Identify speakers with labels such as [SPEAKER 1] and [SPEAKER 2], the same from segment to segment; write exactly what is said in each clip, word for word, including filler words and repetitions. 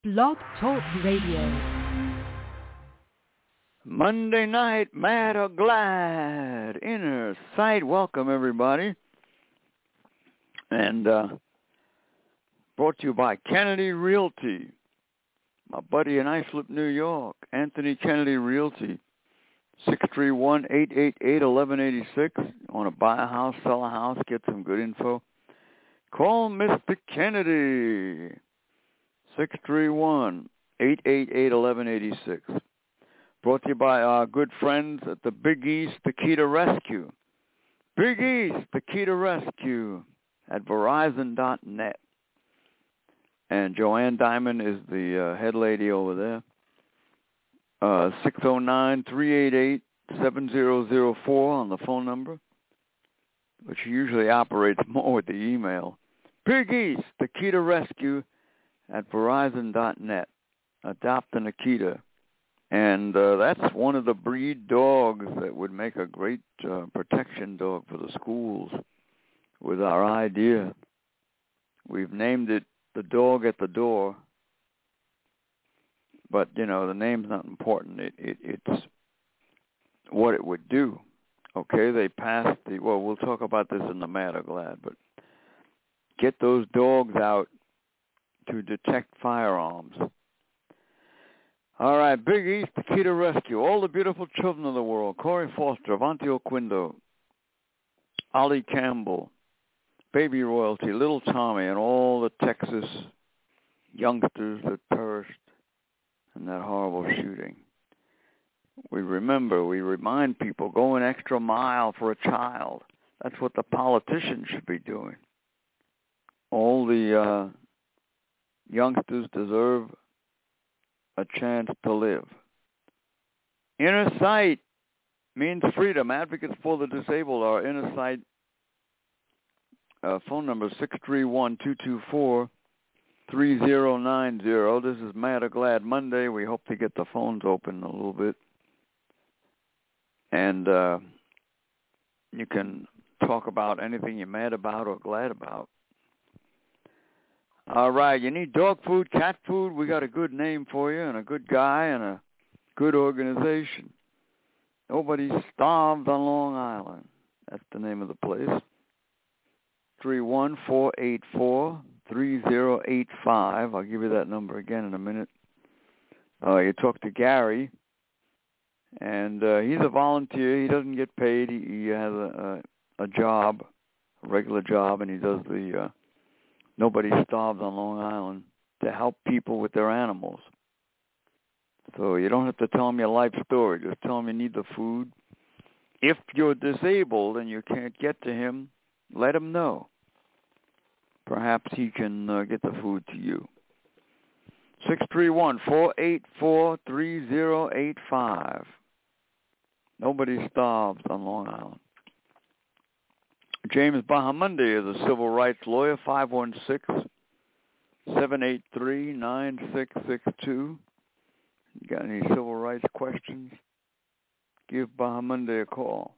[SPEAKER 1] Blog Talk Radio.
[SPEAKER 2] Monday night, mad or glad, inner sight. Welcome, everybody. And uh, brought to you by Kennedy Realty. My buddy in Islip, New York, Anthony Kennedy Realty. six three one, eight eight eight, one one eight six. Want to buy a house, sell a house, get some good info? Call Mister Kennedy. six three one, eight eight eight, one one eight six. Brought to you by our good friends at the Big East Taquita Rescue. Big East Taquita Rescue at Verizon dot net. And Joanne Diamond is the uh, head lady over there. Uh, six oh nine, three eight eight, seven oh oh four on the phone number, which usually operates more with the email. Big East Taquita Rescue at Verizon dot net. Adopt an Akita. And uh, that's one of the breed dogs that would make a great uh, protection dog for the schools with our idea. We've named it the dog at the door. But, you know, the name's not important. It, it It's what it would do. Okay, they passed the, well, we'll talk about this in the Mad or Glad, but get those dogs out to detect firearms. All right, Big East Taquita Rescue. All the beautiful children of the world. Corey Foster, Avanti Oquindo, Ollie Campbell, Baby Royalty, Little Tommy, and all the Texas youngsters that perished in that horrible shooting. We remember, we remind people, go an extra mile for a child. That's what the politicians should be doing. All the uh, youngsters deserve a chance to live. Inner Sight means freedom. Advocates for the disabled. Our Inner Sight uh, phone number is six three one, two two four, three oh nine oh. This is Mad or Glad Monday. We hope to get the phones open a little bit. And uh, you can talk about anything you're mad about or glad about. All right, you need dog food, cat food? We got a good name for you and a good guy and a good organization. Nobody's Starved on Long Island. That's the name of the place. three one, four eight four, three oh eight five. I'll give you that number again in a minute. Uh, you talk to Gary, and uh, he's a volunteer. He doesn't get paid. He, he has a, a, a job, a regular job, and he does the uh, Nobody Starves on Long Island to help people with their animals. So you don't have to tell him your life story. Just tell him you need the food. If you're disabled and you can't get to him, let him know. Perhaps he can uh, get the food to you. six three one, four eight four, three oh eight five. Nobody Starves on Long Island. James Bahamundi is a civil rights lawyer, five one six, seven eight three, nine six six two. You got any civil rights questions? Give Bahamundi a call.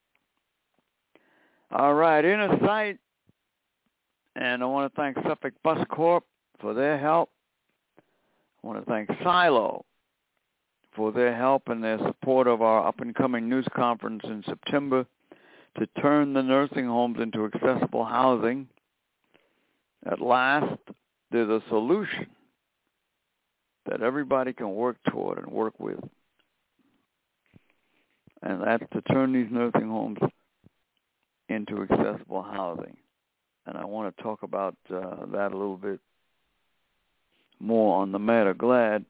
[SPEAKER 2] All right, Inner Sight. And I want to thank Suffolk Bus Corp for their help. I want to thank Silo for their help and their support of our up-and-coming news conference in September to turn the nursing homes into accessible housing. At last, there's a solution that everybody can work toward and work with. And that's to turn these nursing homes into accessible housing. And I want to talk about uh, that a little bit more on the Mad or Glad.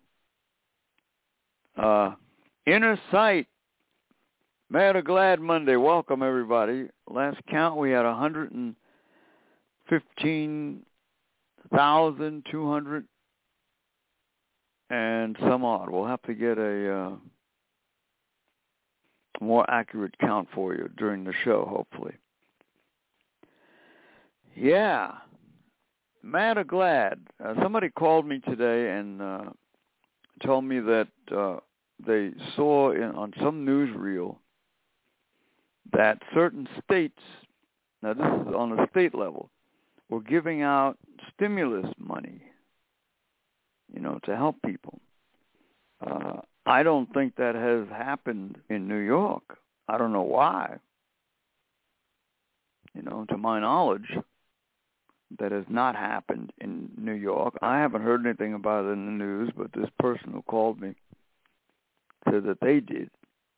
[SPEAKER 2] Uh, Inner Sight. Mad or Glad Monday. Welcome, everybody. Last count, we had one hundred fifteen thousand two hundred and some odd. We'll have to get a uh, more accurate count for you during the show, hopefully. Yeah. Mad or Glad. Uh, somebody called me today and uh, told me that uh, they saw in, on some newsreel that certain states, now this is on a state level, were giving out stimulus money you know, to help people. Uh, I don't think that has happened in New York. I don't know why. You know, to my knowledge, that has not happened in New York. I haven't heard anything about it in the news, but this person who called me said that they did.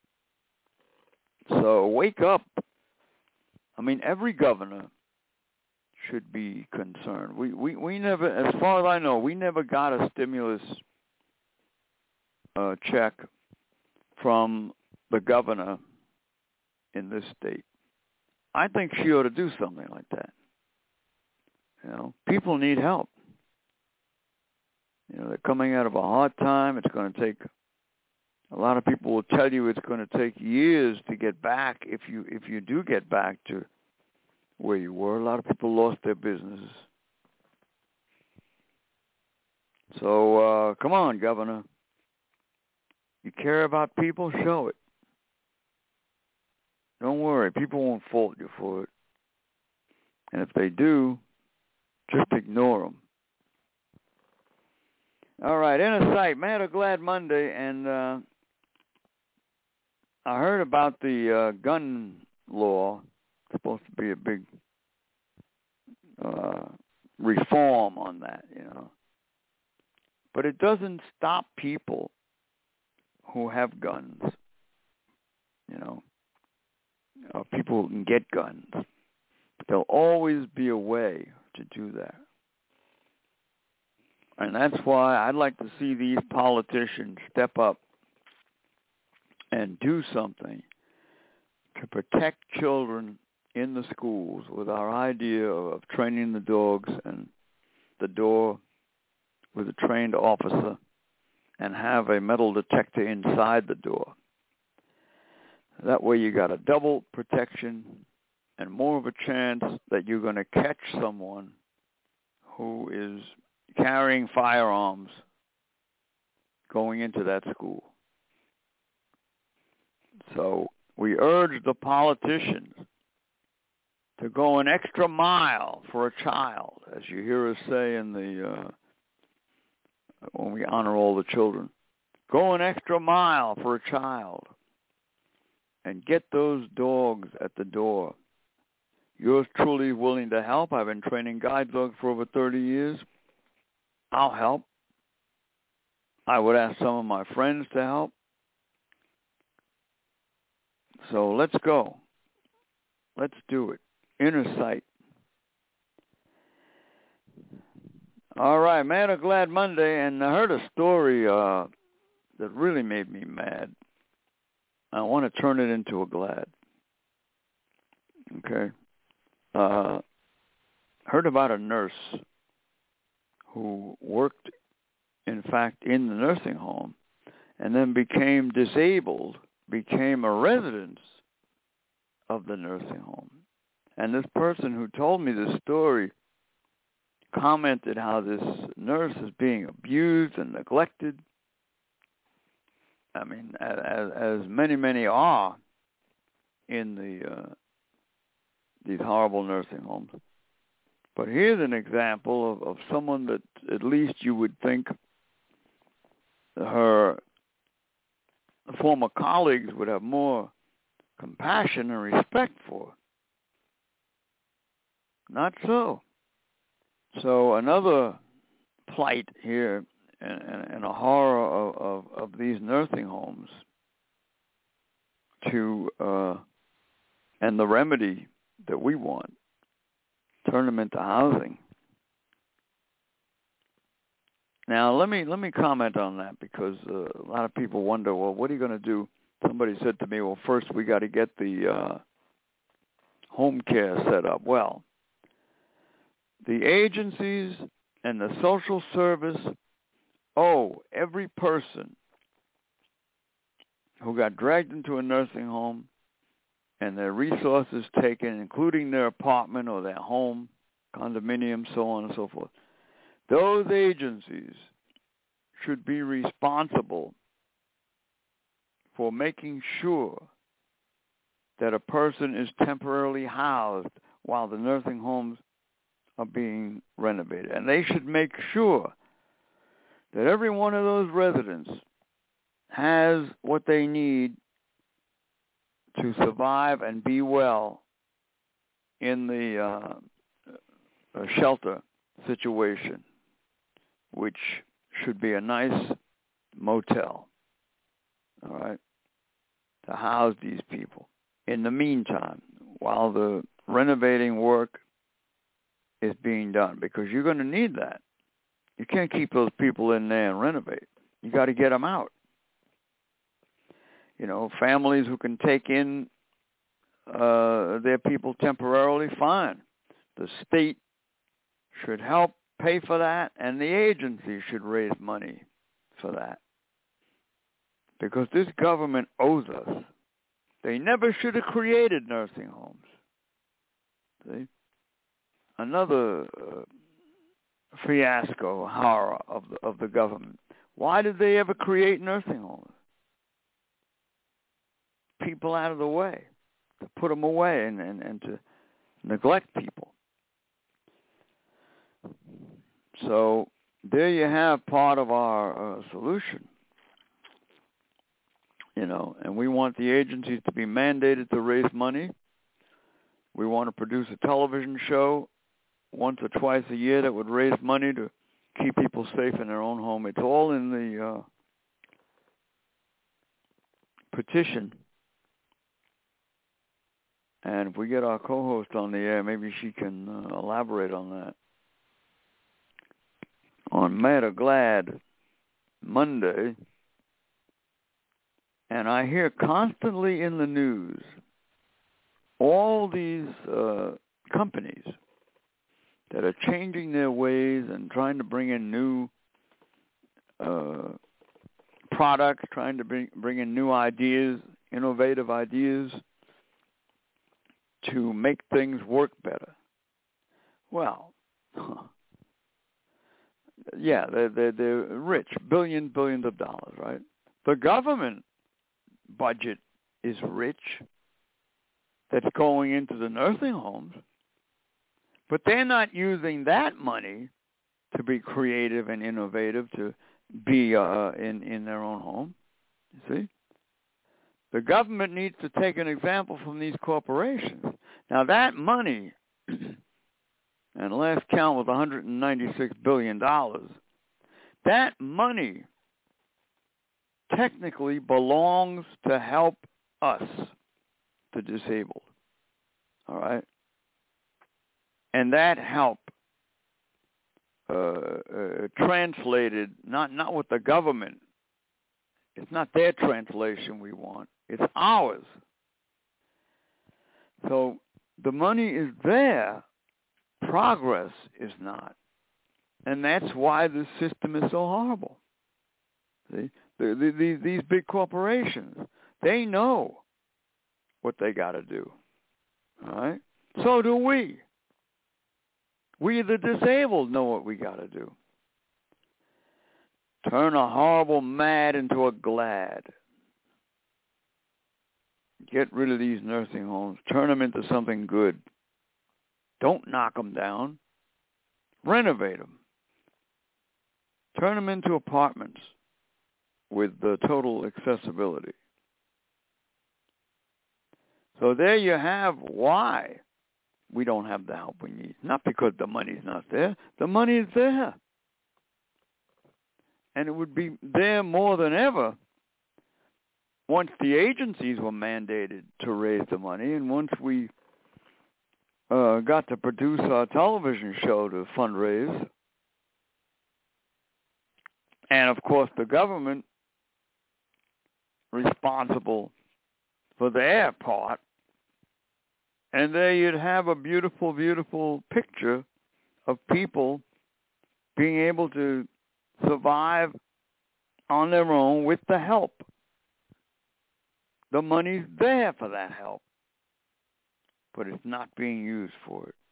[SPEAKER 2] So wake up. I mean, every governor should be concerned. We, we, we never, as far as I know, we never got a stimulus uh, check from the governor in this state. I think she ought to do something like that. You know, people need help. You know, they're coming out of a hard time. It's going to take, a lot of people will tell you it's going to take years to get back if you if you do get back to where you were. A lot of people lost their businesses. So, uh, come on, Governor. You care about people? Show it. Don't worry. People won't fault you for it. And if they do, just ignore them. All right, Inner Sight, Mad or Glad Monday, and uh, I heard about the uh, gun law. It's supposed to be a big uh, reform on that, you know. But it doesn't stop people who have guns, you know. Uh, people who can get guns. There'll always be a way to do that. And that's why I'd like to see these politicians step up and do something to protect children in the schools with our idea of training the dogs and the door with a trained officer and have a metal detector inside the door. That way you got a double protection and more of a chance that you're going to catch someone who is carrying firearms going into that school. So we urge the politicians to go an extra mile for a child, as you hear us say in the uh, when we honor all the children. Go an extra mile for a child and get those dogs at the door. Yours truly willing to help. I've been training guide dogs for over thirty years. I'll help. I would ask some of my friends to help. So let's go. Let's do it. Inner Sight. All right, Mad or Glad Monday, and I heard a story uh, that really made me mad. I want to turn it into a glad. Okay. Uh, heard about a nurse who worked, in fact, in the nursing home and then became disabled, became a resident of the nursing home. And this person who told me this story commented how this nurse is being abused and neglected. I mean, as, as many, many are in the uh, these horrible nursing homes. But here's an example of, of someone that at least you would think her former colleagues would have more compassion and respect for. Not so. So another plight here and, and a horror of, of, of these nursing homes to uh, and the remedy that we want, turn them into housing. Now, let me let me comment on that because uh, a lot of people wonder, well, what are you going to do? Somebody said to me, well, first we got to get the uh, home care set up. Well, the agencies and the social service owe every person who got dragged into a nursing home and their resources taken, including their apartment or their home, condominium, so on and so forth. Those agencies should be responsible for making sure that a person is temporarily housed while the nursing homes are being renovated. And they should make sure that every one of those residents has what they need to survive and be well in the uh, uh, shelter situation, which should be a nice motel, all right, to house these people. In the meantime, while the renovating work is being done, because you're going to need that. You can't keep those people in there and renovate. You got to get them out. You know, families who can take in uh, their people temporarily, fine. The state should help pay for that, and the agency should raise money for that. Because this government owes us. They never should have created nursing homes. See? Another uh, fiasco, horror of the, of the government. Why did they ever create nursing homes? People out of the way, to put them away and, and, and to neglect people. So there you have part of our uh, solution. You know, and we want the agencies to be mandated to raise money. We want to produce a television show once or twice a year that would raise money to keep people safe in their own home. It's all in the uh, petition. And if we get our co-host on the air, maybe she can uh, elaborate on that. On Mad or Glad Monday, and I hear constantly in the news all these uh, companies that are changing their ways and trying to bring in new uh, products, trying to bring, bring in new ideas, innovative ideas to make things work better. Well, yeah, they're, they're, they're rich, billions, billions of dollars, right? The government budget is rich that's going into the nursing homes, but they're not using that money to be creative and innovative, to be uh, in, in their own home. You see? The government needs to take an example from these corporations. Now that money, and the last count was one hundred ninety-six billion dollars, that money technically belongs to help us, the disabled. All right? And that help uh, uh, translated, not, not with the government. It's not their translation we want. It's ours. So the money is there. Progress is not. And that's why this system is so horrible. See? The, the, the, these big corporations, they know what they got to do. All right? So do we. We, the disabled, know what we got to do. Turn a horrible mad into a glad. Get rid of these nursing homes. Turn them into something good. Don't knock them down. Renovate them. Turn them into apartments with the total accessibility. So there you have why we don't have the help we need. Not because the money's not there. The money is there. And it would be there more than ever once the agencies were mandated to raise the money, and once we uh, got to produce our television show to fundraise. And, of course, the government responsible for their part. And there you'd have a beautiful, beautiful picture of people being able to survive on their own with the help. The money's there for that help, but it's not being used for it.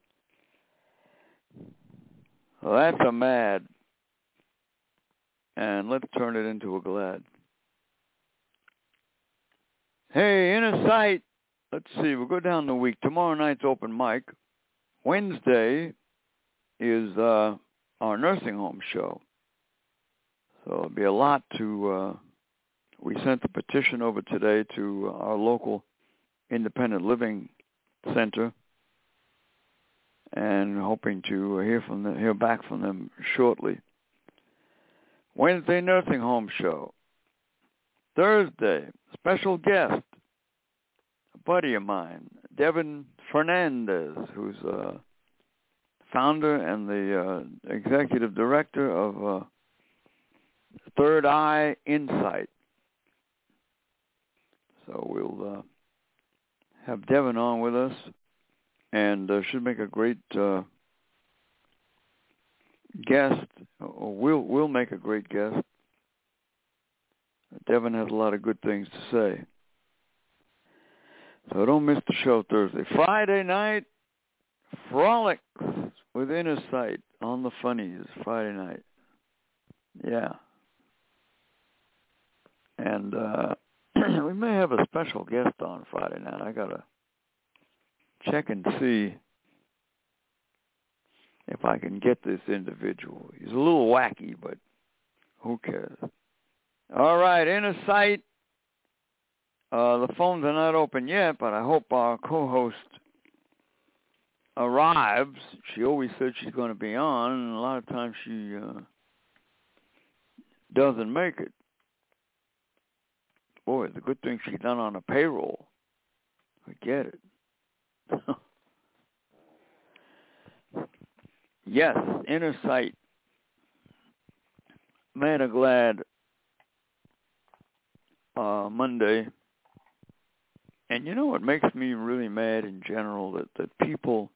[SPEAKER 2] Well, that's a mad, and let's turn it into a glad. Hey, Inner Sight, let's see, we'll go down the week. Tomorrow night's open mic. Wednesday is uh, our nursing home show. So there'll be a lot to, uh, we sent the petition over today to our local independent living center and hoping to hear from them, hear back from them shortly. Wednesday Nursing Home Show. Thursday, special guest, a buddy of mine, Devin Fernandez, who's a founder and the uh, executive director of uh, Third Eye Insight. So we'll uh, have Devin on with us, and uh, should make a great uh, guest, or we'll, we'll make a great guest. Devin has a lot of good things to say. So don't miss the show Thursday. Friday night, Frolics with Inner Sight on the Funnies, Friday night. Yeah. And uh, we may have a special guest on Friday night. I got to check and see if I can get this individual. He's a little wacky, but who cares? All right, Inner Sight. Uh, the phones are not open yet, but I hope our co-host arrives. She always said she's going to be on, and a lot of times she uh, doesn't make it. Boy, it's a good thing she's done on a payroll. I get it. Yes, Inner Sight. Mad or glad uh, Monday. And you know what makes me really mad in general? That, that people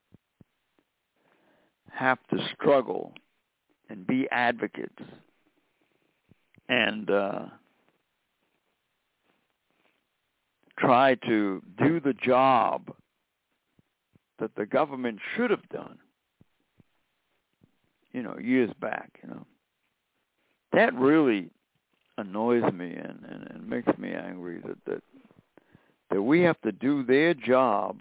[SPEAKER 2] have to struggle and be advocates and uh, try to do the job that the government should have done, you know, years back, you know. That really annoys me and, and, and makes me angry that, that that we have to do their job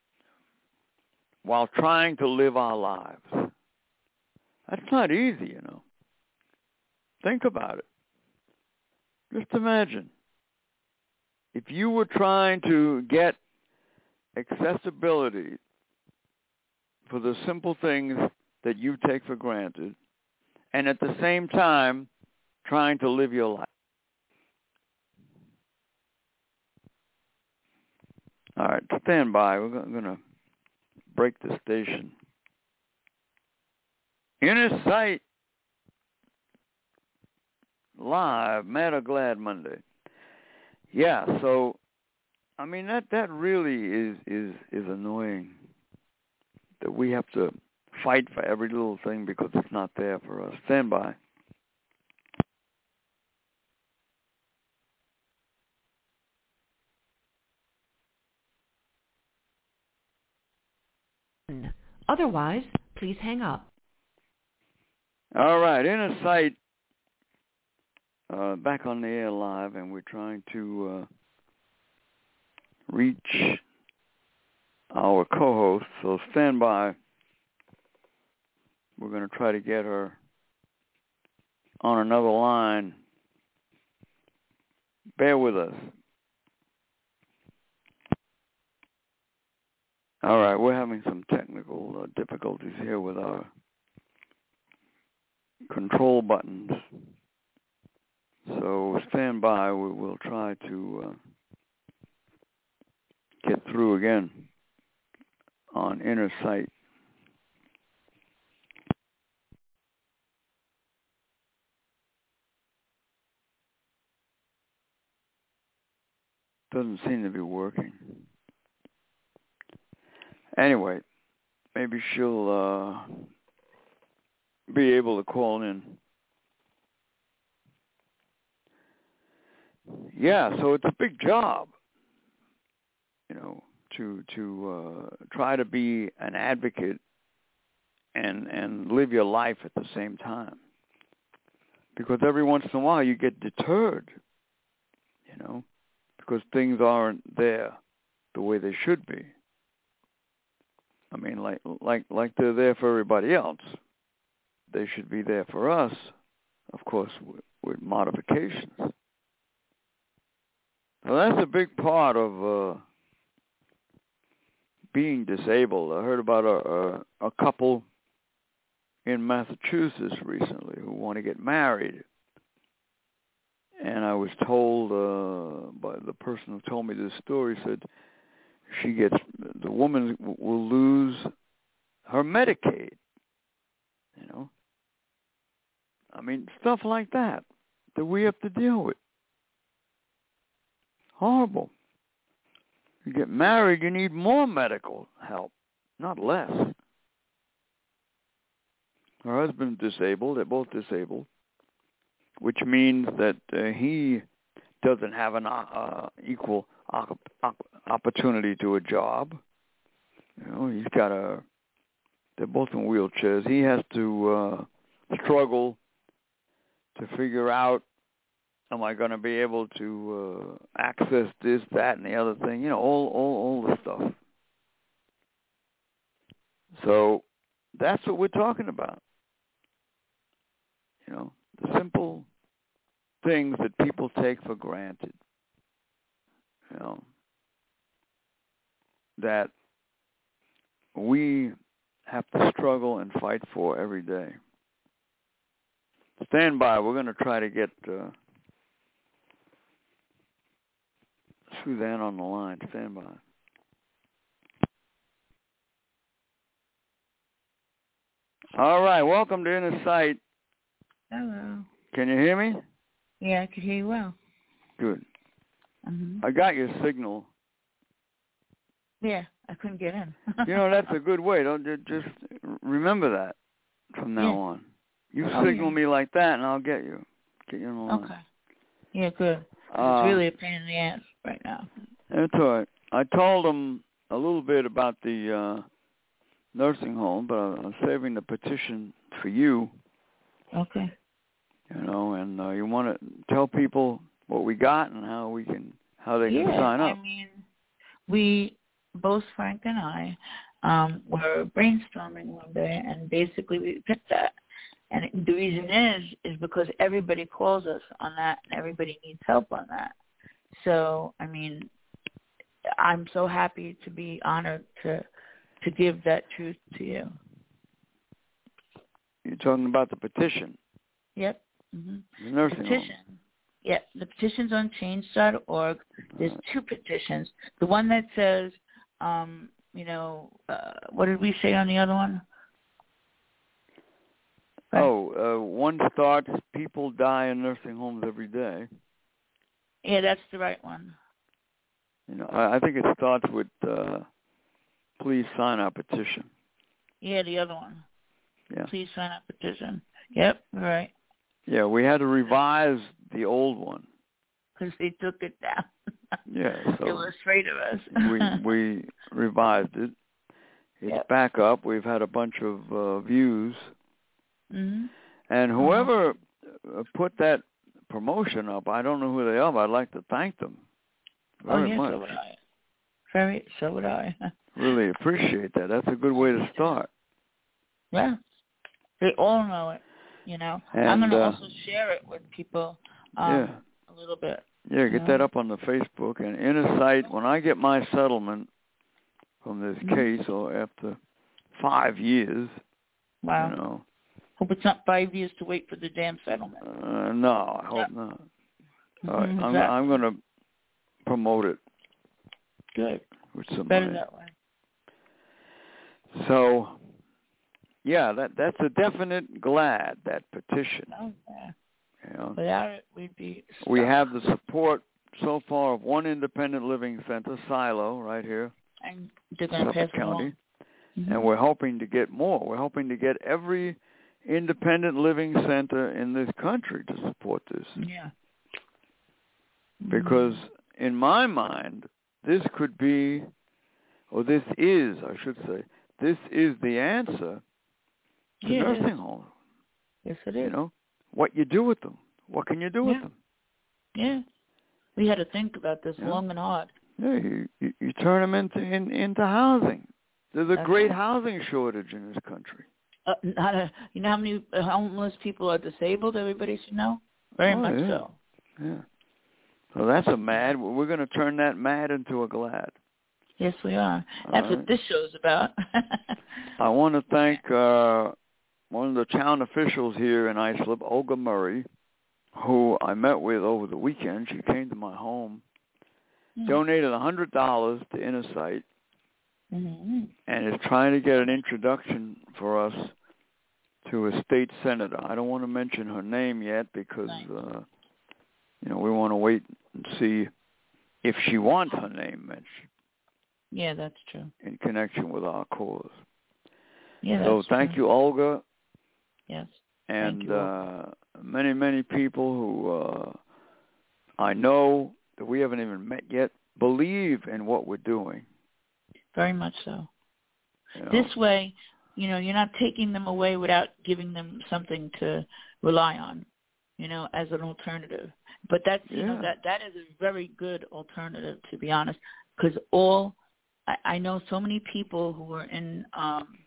[SPEAKER 2] while trying to live our lives. That's not easy, you know. Think about it. Just imagine. If you were trying to get accessibility for the simple things that you take for granted, and at the same time trying to live your life. All right, stand by. We're going to break the station. Inner Sight, live, Mad or Glad Monday. Yeah, so, I mean, that, that really is, is, is annoying that we have to fight for every little thing because it's not there for us. Stand by.
[SPEAKER 1] Otherwise, please hang up.
[SPEAKER 2] All right, Inner Sight, uh, back on the air live, and we're trying to uh, reach our co-host, so stand by. We're going to try to get her on another line. Bear with us. All right, we're having some technical uh, difficulties here with our control buttons. So stand by. We will try to uh, get through again on Inner Sight. Doesn't seem to be working. Anyway, maybe she'll uh, be able to call in. Yeah, so it's a big job, you know, to to uh, try to be an advocate and and live your life at the same time. Because every once in a while you get deterred, you know, because things aren't there the way they should be. I mean, like like like they're there for everybody else. They should be there for us. Of course, with modifications. So that's a big part of uh, being disabled. I heard about a, a, a couple in Massachusetts recently who want to get married. And I was told uh, by the person who told me this story, said she gets, the woman will lose her Medicaid, you know. I mean, stuff like that that we have to deal with. Horrible. You get married, you need more medical help, not less. Her husband's disabled, they're both disabled, which means that uh, he doesn't have an uh, equal op- op- opportunity to a job. You know, he's got a, they're both in wheelchairs. He has to uh, struggle to figure out, am I going to be able to uh, access this, that, and the other thing? You know, all, all, all the stuff. So that's what we're talking about. You know, the simple things that people take for granted. You know, that we have to struggle and fight for every day. Stand by. We're going to try to get uh, Suzanne on the line. Stand by. All right. Welcome to Inner Sight.
[SPEAKER 3] Hello.
[SPEAKER 2] Can you hear me?
[SPEAKER 3] Yeah, I could hear you well.
[SPEAKER 2] Good.
[SPEAKER 3] Mm-hmm.
[SPEAKER 2] I got your signal.
[SPEAKER 3] Yeah, I couldn't get in.
[SPEAKER 2] You know, that's a good way. Don't just remember that from now
[SPEAKER 3] yeah.
[SPEAKER 2] on. You
[SPEAKER 3] oh,
[SPEAKER 2] signal
[SPEAKER 3] yeah.
[SPEAKER 2] me like that, and I'll get you. Get you on the line.
[SPEAKER 3] Okay. Yeah, good.
[SPEAKER 2] Uh,
[SPEAKER 3] it's really a pain in the ass right now.
[SPEAKER 2] That's all right. I told them a little bit about the uh, nursing home, but I'm saving the petition for you.
[SPEAKER 3] Okay.
[SPEAKER 2] You know, and uh, you want to tell people what we got and how we can, how they
[SPEAKER 3] yeah,
[SPEAKER 2] can sign up.
[SPEAKER 3] I mean, we, both Frank and I, um, were brainstorming one day, and basically we picked that. And the reason is, is because everybody calls us on that, and everybody needs help on that. So, I mean, I'm so happy to be honored to to give that truth to you.
[SPEAKER 2] You're talking about the petition.
[SPEAKER 3] Yep. Mm-hmm.
[SPEAKER 2] The nursing
[SPEAKER 3] petition.
[SPEAKER 2] home.
[SPEAKER 3] Yeah, the petition's on change dot org. There's two petitions. The one that says, um, you know, uh, what did we say on the other one? Right.
[SPEAKER 2] Oh, uh, one starts, people die in nursing homes every day.
[SPEAKER 3] Yeah, that's the right one.
[SPEAKER 2] You know, I, I think it starts with, uh, please sign our petition.
[SPEAKER 3] Yeah, the other one.
[SPEAKER 2] Yeah.
[SPEAKER 3] Please sign our petition. Yep, right.
[SPEAKER 2] Yeah, we had to revise the old one.
[SPEAKER 3] Because they took it down.
[SPEAKER 2] Yeah, so
[SPEAKER 3] they were afraid of us.
[SPEAKER 2] we we revised it. It's
[SPEAKER 3] yep.
[SPEAKER 2] back up. We've had a bunch of uh, views.
[SPEAKER 3] Mm-hmm.
[SPEAKER 2] And whoever uh, put that promotion up, I don't know who they are, but I'd like to thank them very
[SPEAKER 3] oh, yeah,
[SPEAKER 2] much.
[SPEAKER 3] so would I. Very, so would I.
[SPEAKER 2] Really appreciate that. That's a good way to start.
[SPEAKER 3] Yeah. They all know it, you know.
[SPEAKER 2] And,
[SPEAKER 3] I'm going to
[SPEAKER 2] uh,
[SPEAKER 3] also share it with people um,
[SPEAKER 2] yeah.
[SPEAKER 3] a little bit.
[SPEAKER 2] Yeah, get
[SPEAKER 3] know?
[SPEAKER 2] that up on the Facebook. And Inner Sight, when I get my settlement from this
[SPEAKER 3] mm-hmm.
[SPEAKER 2] case, or after five years,
[SPEAKER 3] wow.
[SPEAKER 2] you know.
[SPEAKER 3] Hope it's not five years to wait for the damn settlement.
[SPEAKER 2] Uh, no, I hope
[SPEAKER 3] yep.
[SPEAKER 2] not.
[SPEAKER 3] Mm-hmm,
[SPEAKER 2] All right,
[SPEAKER 3] exactly.
[SPEAKER 2] I'm, I'm going to promote it.
[SPEAKER 3] Good.
[SPEAKER 2] With some
[SPEAKER 3] Better
[SPEAKER 2] money.
[SPEAKER 3] that way.
[SPEAKER 2] So, yeah, that that's a definite glad, that petition.
[SPEAKER 3] Oh, yeah.
[SPEAKER 2] You know?
[SPEAKER 3] Without it, we'd be stuck.
[SPEAKER 2] We have the support so far of one independent living center, Silo, right here,
[SPEAKER 3] and they're going to pass it
[SPEAKER 2] County.
[SPEAKER 3] Mm-hmm.
[SPEAKER 2] And we're hoping to get more. We're hoping to get every independent living center in this country to support this.
[SPEAKER 3] Yeah.
[SPEAKER 2] Because in my mind, this could be, or this is, I should say, this is the answer to
[SPEAKER 3] yeah,
[SPEAKER 2] nursing homes.
[SPEAKER 3] Yes, it is.
[SPEAKER 2] You know, what you do with them. What can you do
[SPEAKER 3] yeah.
[SPEAKER 2] with them?
[SPEAKER 3] Yeah. We had to think about this
[SPEAKER 2] yeah.
[SPEAKER 3] long and hard.
[SPEAKER 2] Yeah, you, you, you turn them into in, into housing. There's a
[SPEAKER 3] That's
[SPEAKER 2] great
[SPEAKER 3] right.
[SPEAKER 2] housing shortage in this country.
[SPEAKER 3] Uh, not a, you know how many homeless people are disabled? Everybody should know. Very
[SPEAKER 2] oh,
[SPEAKER 3] much
[SPEAKER 2] yeah.
[SPEAKER 3] so.
[SPEAKER 2] Yeah. So that's a mad. We're going to turn that mad into a glad.
[SPEAKER 3] Yes, we are. That's
[SPEAKER 2] All right.
[SPEAKER 3] what this show's about.
[SPEAKER 2] I want to thank uh, one of the town officials here in Islip, Olga Murray, who I met with over the weekend. She came to my home, mm-hmm. donated one hundred dollars to Inner Sight, mm-hmm. and is trying to get an introduction for us to a state senator. I don't want to mention her name yet because, nice. uh, you know, we want to wait and see if she wants her name mentioned.
[SPEAKER 3] Yeah, that's true.
[SPEAKER 2] In connection with our cause.
[SPEAKER 3] Yeah,
[SPEAKER 2] so
[SPEAKER 3] that's
[SPEAKER 2] thank
[SPEAKER 3] true.
[SPEAKER 2] you, Olga.
[SPEAKER 3] Yes.
[SPEAKER 2] And
[SPEAKER 3] thank you,
[SPEAKER 2] uh, many, many people who uh, I know that we haven't even met yet believe in what we're doing.
[SPEAKER 3] Very much so.
[SPEAKER 2] You know?
[SPEAKER 3] This way, you know, you're not taking them away without giving them something to rely on, you know, as an alternative. But that's, you
[SPEAKER 2] yeah.
[SPEAKER 3] know, that that is a very good alternative, to be honest, because all I, I know so many people who are in um,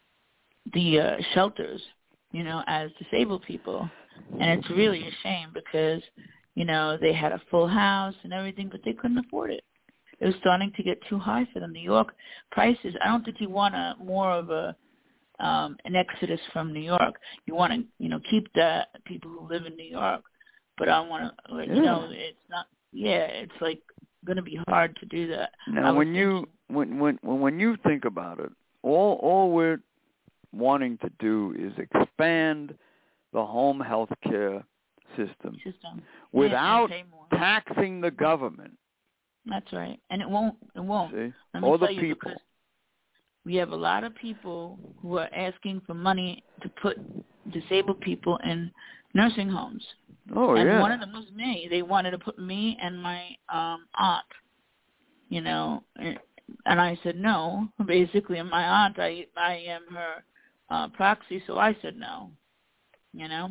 [SPEAKER 3] the uh, shelters, you know, as disabled people, and it's really a shame because, you know, they had a full house and everything, but they couldn't afford it. It was starting to get too high for them. New York prices, I don't think you want a more of a um, an exodus from New York. You want to, you know, keep the people who live in New York, but I want to, like,
[SPEAKER 2] yeah.
[SPEAKER 3] you know, it's not, yeah, it's like going to be hard to do that.
[SPEAKER 2] Now, when you when when when you think about it, all all we're wanting to do is expand the home health care system,
[SPEAKER 3] system.
[SPEAKER 2] without
[SPEAKER 3] yeah,
[SPEAKER 2] taxing the government.
[SPEAKER 3] That's right, and it won't. It won't.
[SPEAKER 2] See?
[SPEAKER 3] Let me
[SPEAKER 2] or
[SPEAKER 3] tell
[SPEAKER 2] the
[SPEAKER 3] you,
[SPEAKER 2] people.
[SPEAKER 3] Because we have a lot of people who are asking for money to put disabled people in nursing homes.
[SPEAKER 2] Oh,
[SPEAKER 3] and
[SPEAKER 2] yeah.
[SPEAKER 3] one of them was me. They wanted to put me and my um, aunt, you know, and I said no. Basically, and my aunt, I I am her uh, proxy, so I said no, you know.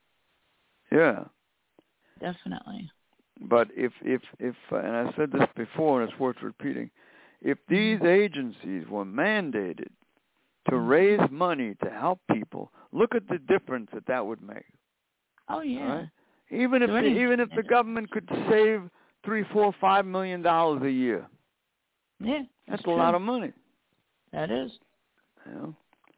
[SPEAKER 2] Yeah.
[SPEAKER 3] Definitely.
[SPEAKER 2] But if, if, if uh, and I said this before, and it's worth repeating, if these mm-hmm. agencies were mandated to
[SPEAKER 3] mm-hmm.
[SPEAKER 2] raise money to help people, look at the difference that that would make.
[SPEAKER 3] Oh, yeah.
[SPEAKER 2] Right? Even if the, even if the government could save three, four, five million dollars a year.
[SPEAKER 3] Yeah.
[SPEAKER 2] That's a
[SPEAKER 3] true.
[SPEAKER 2] lot of money.
[SPEAKER 3] That is.
[SPEAKER 2] You know?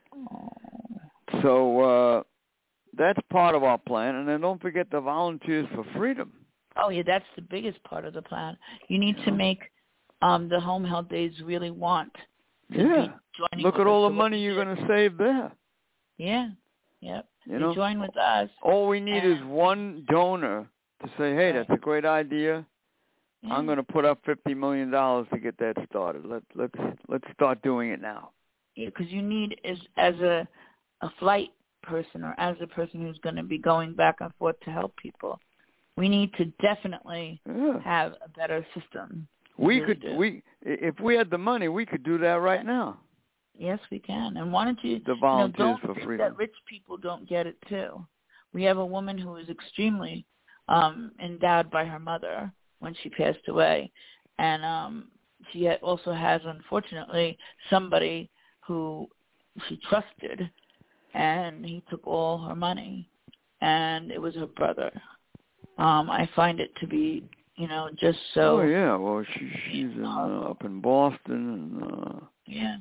[SPEAKER 2] Oh. So uh, that's part of our plan. And then don't forget the Volunteers for Freedom.
[SPEAKER 3] Oh, yeah, that's the biggest part of the plan. You need
[SPEAKER 2] you
[SPEAKER 3] to
[SPEAKER 2] know?
[SPEAKER 3] make um, the home health days really want to
[SPEAKER 2] yeah.
[SPEAKER 3] be joining
[SPEAKER 2] Look
[SPEAKER 3] with
[SPEAKER 2] at all
[SPEAKER 3] us.
[SPEAKER 2] the
[SPEAKER 3] So
[SPEAKER 2] money you're going to save there.
[SPEAKER 3] Yeah. Yep.
[SPEAKER 2] You
[SPEAKER 3] they
[SPEAKER 2] know?
[SPEAKER 3] join with us.
[SPEAKER 2] All we need
[SPEAKER 3] and,
[SPEAKER 2] is one donor to say, hey,
[SPEAKER 3] right.
[SPEAKER 2] that's a great idea.
[SPEAKER 3] Yeah.
[SPEAKER 2] I'm going to put up fifty million dollars to get that started. Let, let's let's start doing it now.
[SPEAKER 3] Yeah, because you need, as, as a, a flight person or as a person who's going to be going back and forth to help people, we need to definitely
[SPEAKER 2] yeah.
[SPEAKER 3] have a better system.
[SPEAKER 2] We, we
[SPEAKER 3] really
[SPEAKER 2] could,
[SPEAKER 3] do.
[SPEAKER 2] we if we had the money, we could do that right now.
[SPEAKER 3] Yes, we can. And why don't you,
[SPEAKER 2] the Volunteers
[SPEAKER 3] you know, don't
[SPEAKER 2] for
[SPEAKER 3] think
[SPEAKER 2] Freedom.
[SPEAKER 3] that rich people don't get it too. We have a woman who was extremely um, endowed by her mother when she passed away, and um, she had also has, unfortunately, somebody who she trusted, and he took all her money, and it was her brother. Um, I find it to be, you know, just so.
[SPEAKER 2] Oh yeah, well she she's in, uh, up in Boston, and uh,
[SPEAKER 3] yeah,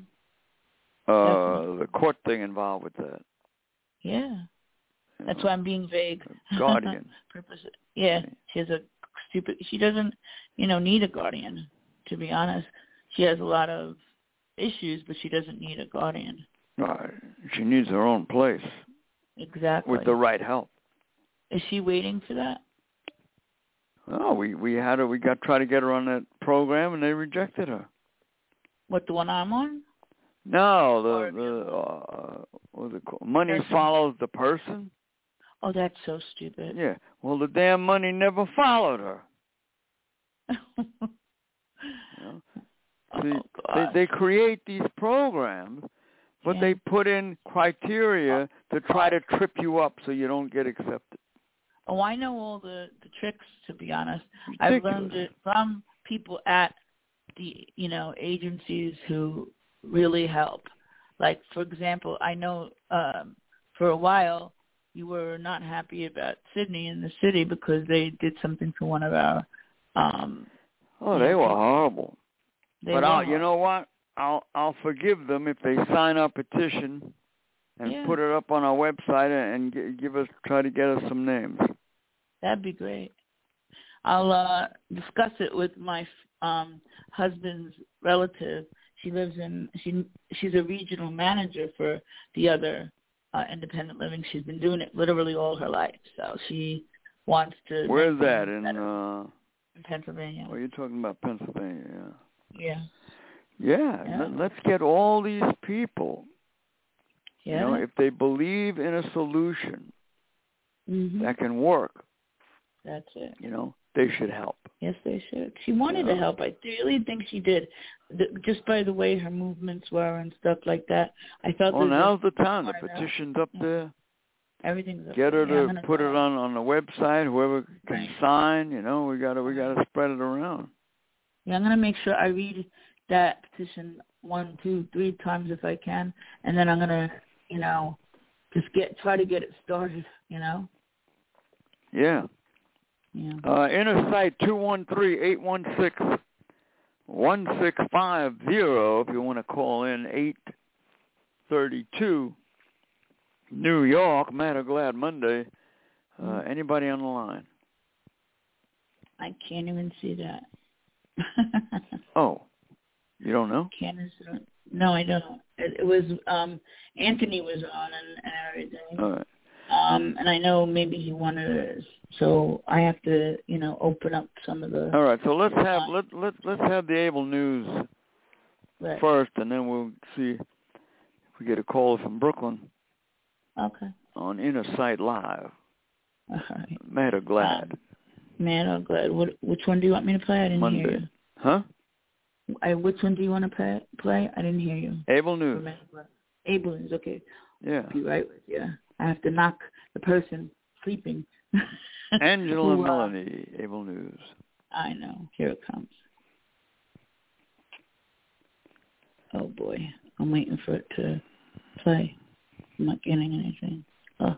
[SPEAKER 2] uh, the court thing involved with that.
[SPEAKER 3] Yeah,
[SPEAKER 2] you
[SPEAKER 3] that's
[SPEAKER 2] know,
[SPEAKER 3] why I'm being vague.
[SPEAKER 2] Guardian.
[SPEAKER 3] Purpose. Yeah, she has a stupid. She doesn't, you know, need a guardian. To be honest, she has a lot of issues, but she doesn't need a guardian.
[SPEAKER 2] Right. She needs her own place.
[SPEAKER 3] Exactly.
[SPEAKER 2] With the right help.
[SPEAKER 3] Is she waiting for that?
[SPEAKER 2] Oh, we we had her. We got try to get her on that program, and they rejected her.
[SPEAKER 3] What, the one I'm on?
[SPEAKER 2] No, the the uh, what was it called? Money
[SPEAKER 3] person.
[SPEAKER 2] follows the person.
[SPEAKER 3] Oh, that's so stupid.
[SPEAKER 2] Yeah. Well, the damn money never followed her. you know? See,
[SPEAKER 3] oh,
[SPEAKER 2] they they create these programs, but
[SPEAKER 3] yeah.
[SPEAKER 2] they put in criteria to try to trip you up so you don't get accepted.
[SPEAKER 3] Oh, I know all the, the tricks, to be honest.
[SPEAKER 2] Ridiculous.
[SPEAKER 3] I've learned it from people at the, you know, agencies who really help. Like, for example, I know um, for a while you were not happy about Sydney in the city because they did something to one of our. Um,
[SPEAKER 2] oh, they were horrible.
[SPEAKER 3] They
[SPEAKER 2] but
[SPEAKER 3] were
[SPEAKER 2] I'll,
[SPEAKER 3] horrible.
[SPEAKER 2] you know what? I'll I'll forgive them if they sign our petition and
[SPEAKER 3] yeah.
[SPEAKER 2] put it up on our website and g- give us try to get us some names.
[SPEAKER 3] That'd be great. I'll uh, discuss it with my um, husband's relative. She lives in she she's a regional manager for the other uh, independent living. She's been doing it literally all her life, so she wants to.
[SPEAKER 2] Where's that in? Uh,
[SPEAKER 3] in Pennsylvania.
[SPEAKER 2] Oh, you're talking about Pennsylvania, yeah.
[SPEAKER 3] Yeah.
[SPEAKER 2] Yeah.
[SPEAKER 3] yeah.
[SPEAKER 2] Let, let's get all these people.
[SPEAKER 3] Yeah.
[SPEAKER 2] You know, if they believe in a solution
[SPEAKER 3] mm-hmm.
[SPEAKER 2] that can work,
[SPEAKER 3] that's it.
[SPEAKER 2] You know, they should help.
[SPEAKER 3] Yes, they should. She wanted
[SPEAKER 2] yeah.
[SPEAKER 3] to help. I really think she did. The, just by the way her movements were and stuff like that, I felt.
[SPEAKER 2] Well, now's the time. The petition's up
[SPEAKER 3] yeah.
[SPEAKER 2] there.
[SPEAKER 3] Everything's up
[SPEAKER 2] Get her
[SPEAKER 3] there.
[SPEAKER 2] to
[SPEAKER 3] yeah,
[SPEAKER 2] put it on, on the website. Whoever can
[SPEAKER 3] right.
[SPEAKER 2] sign, you know, we gotta we gotta spread it around.
[SPEAKER 3] Yeah, I'm gonna make sure I read that petition one, two, three times if I can, and then I'm gonna, you know, just get try to get it started. You know.
[SPEAKER 2] Yeah.
[SPEAKER 3] Yeah.
[SPEAKER 2] Uh, inner site two one three, eight one six, one six five zero if you want to call in. Eight thirty two. New York, Mad or Glad Monday. Uh, mm-hmm. Anybody on the line?
[SPEAKER 3] I can't even see that.
[SPEAKER 2] Oh, you don't know?
[SPEAKER 3] Can't no, I don't. It, it was um, Anthony was on and, and everything.
[SPEAKER 2] All right.
[SPEAKER 3] Um, and I know maybe he wanted it, so I have to, you know, open up some of the.
[SPEAKER 2] All right, so let's have let let let's have the Able News
[SPEAKER 3] right.
[SPEAKER 2] first, and then we'll see if we get a call from Brooklyn.
[SPEAKER 3] Okay.
[SPEAKER 2] On Inner Sight Live.
[SPEAKER 3] All right.
[SPEAKER 2] Mad or Glad?
[SPEAKER 3] Um, Mad or Glad. What? Which one do you want me to play? I didn't
[SPEAKER 2] Monday.
[SPEAKER 3] hear you.
[SPEAKER 2] Huh?
[SPEAKER 3] I, which one do you want to play? Play? I didn't hear you.
[SPEAKER 2] Able News.
[SPEAKER 3] Able News. Okay.
[SPEAKER 2] Yeah.
[SPEAKER 3] I'll be right with you. I have to knock the person sleeping.
[SPEAKER 2] Angela
[SPEAKER 3] Who, uh,
[SPEAKER 2] Melanie, Able News.
[SPEAKER 3] I know. Here it comes. Oh boy, I'm waiting for it to play. I'm not getting anything. Oh.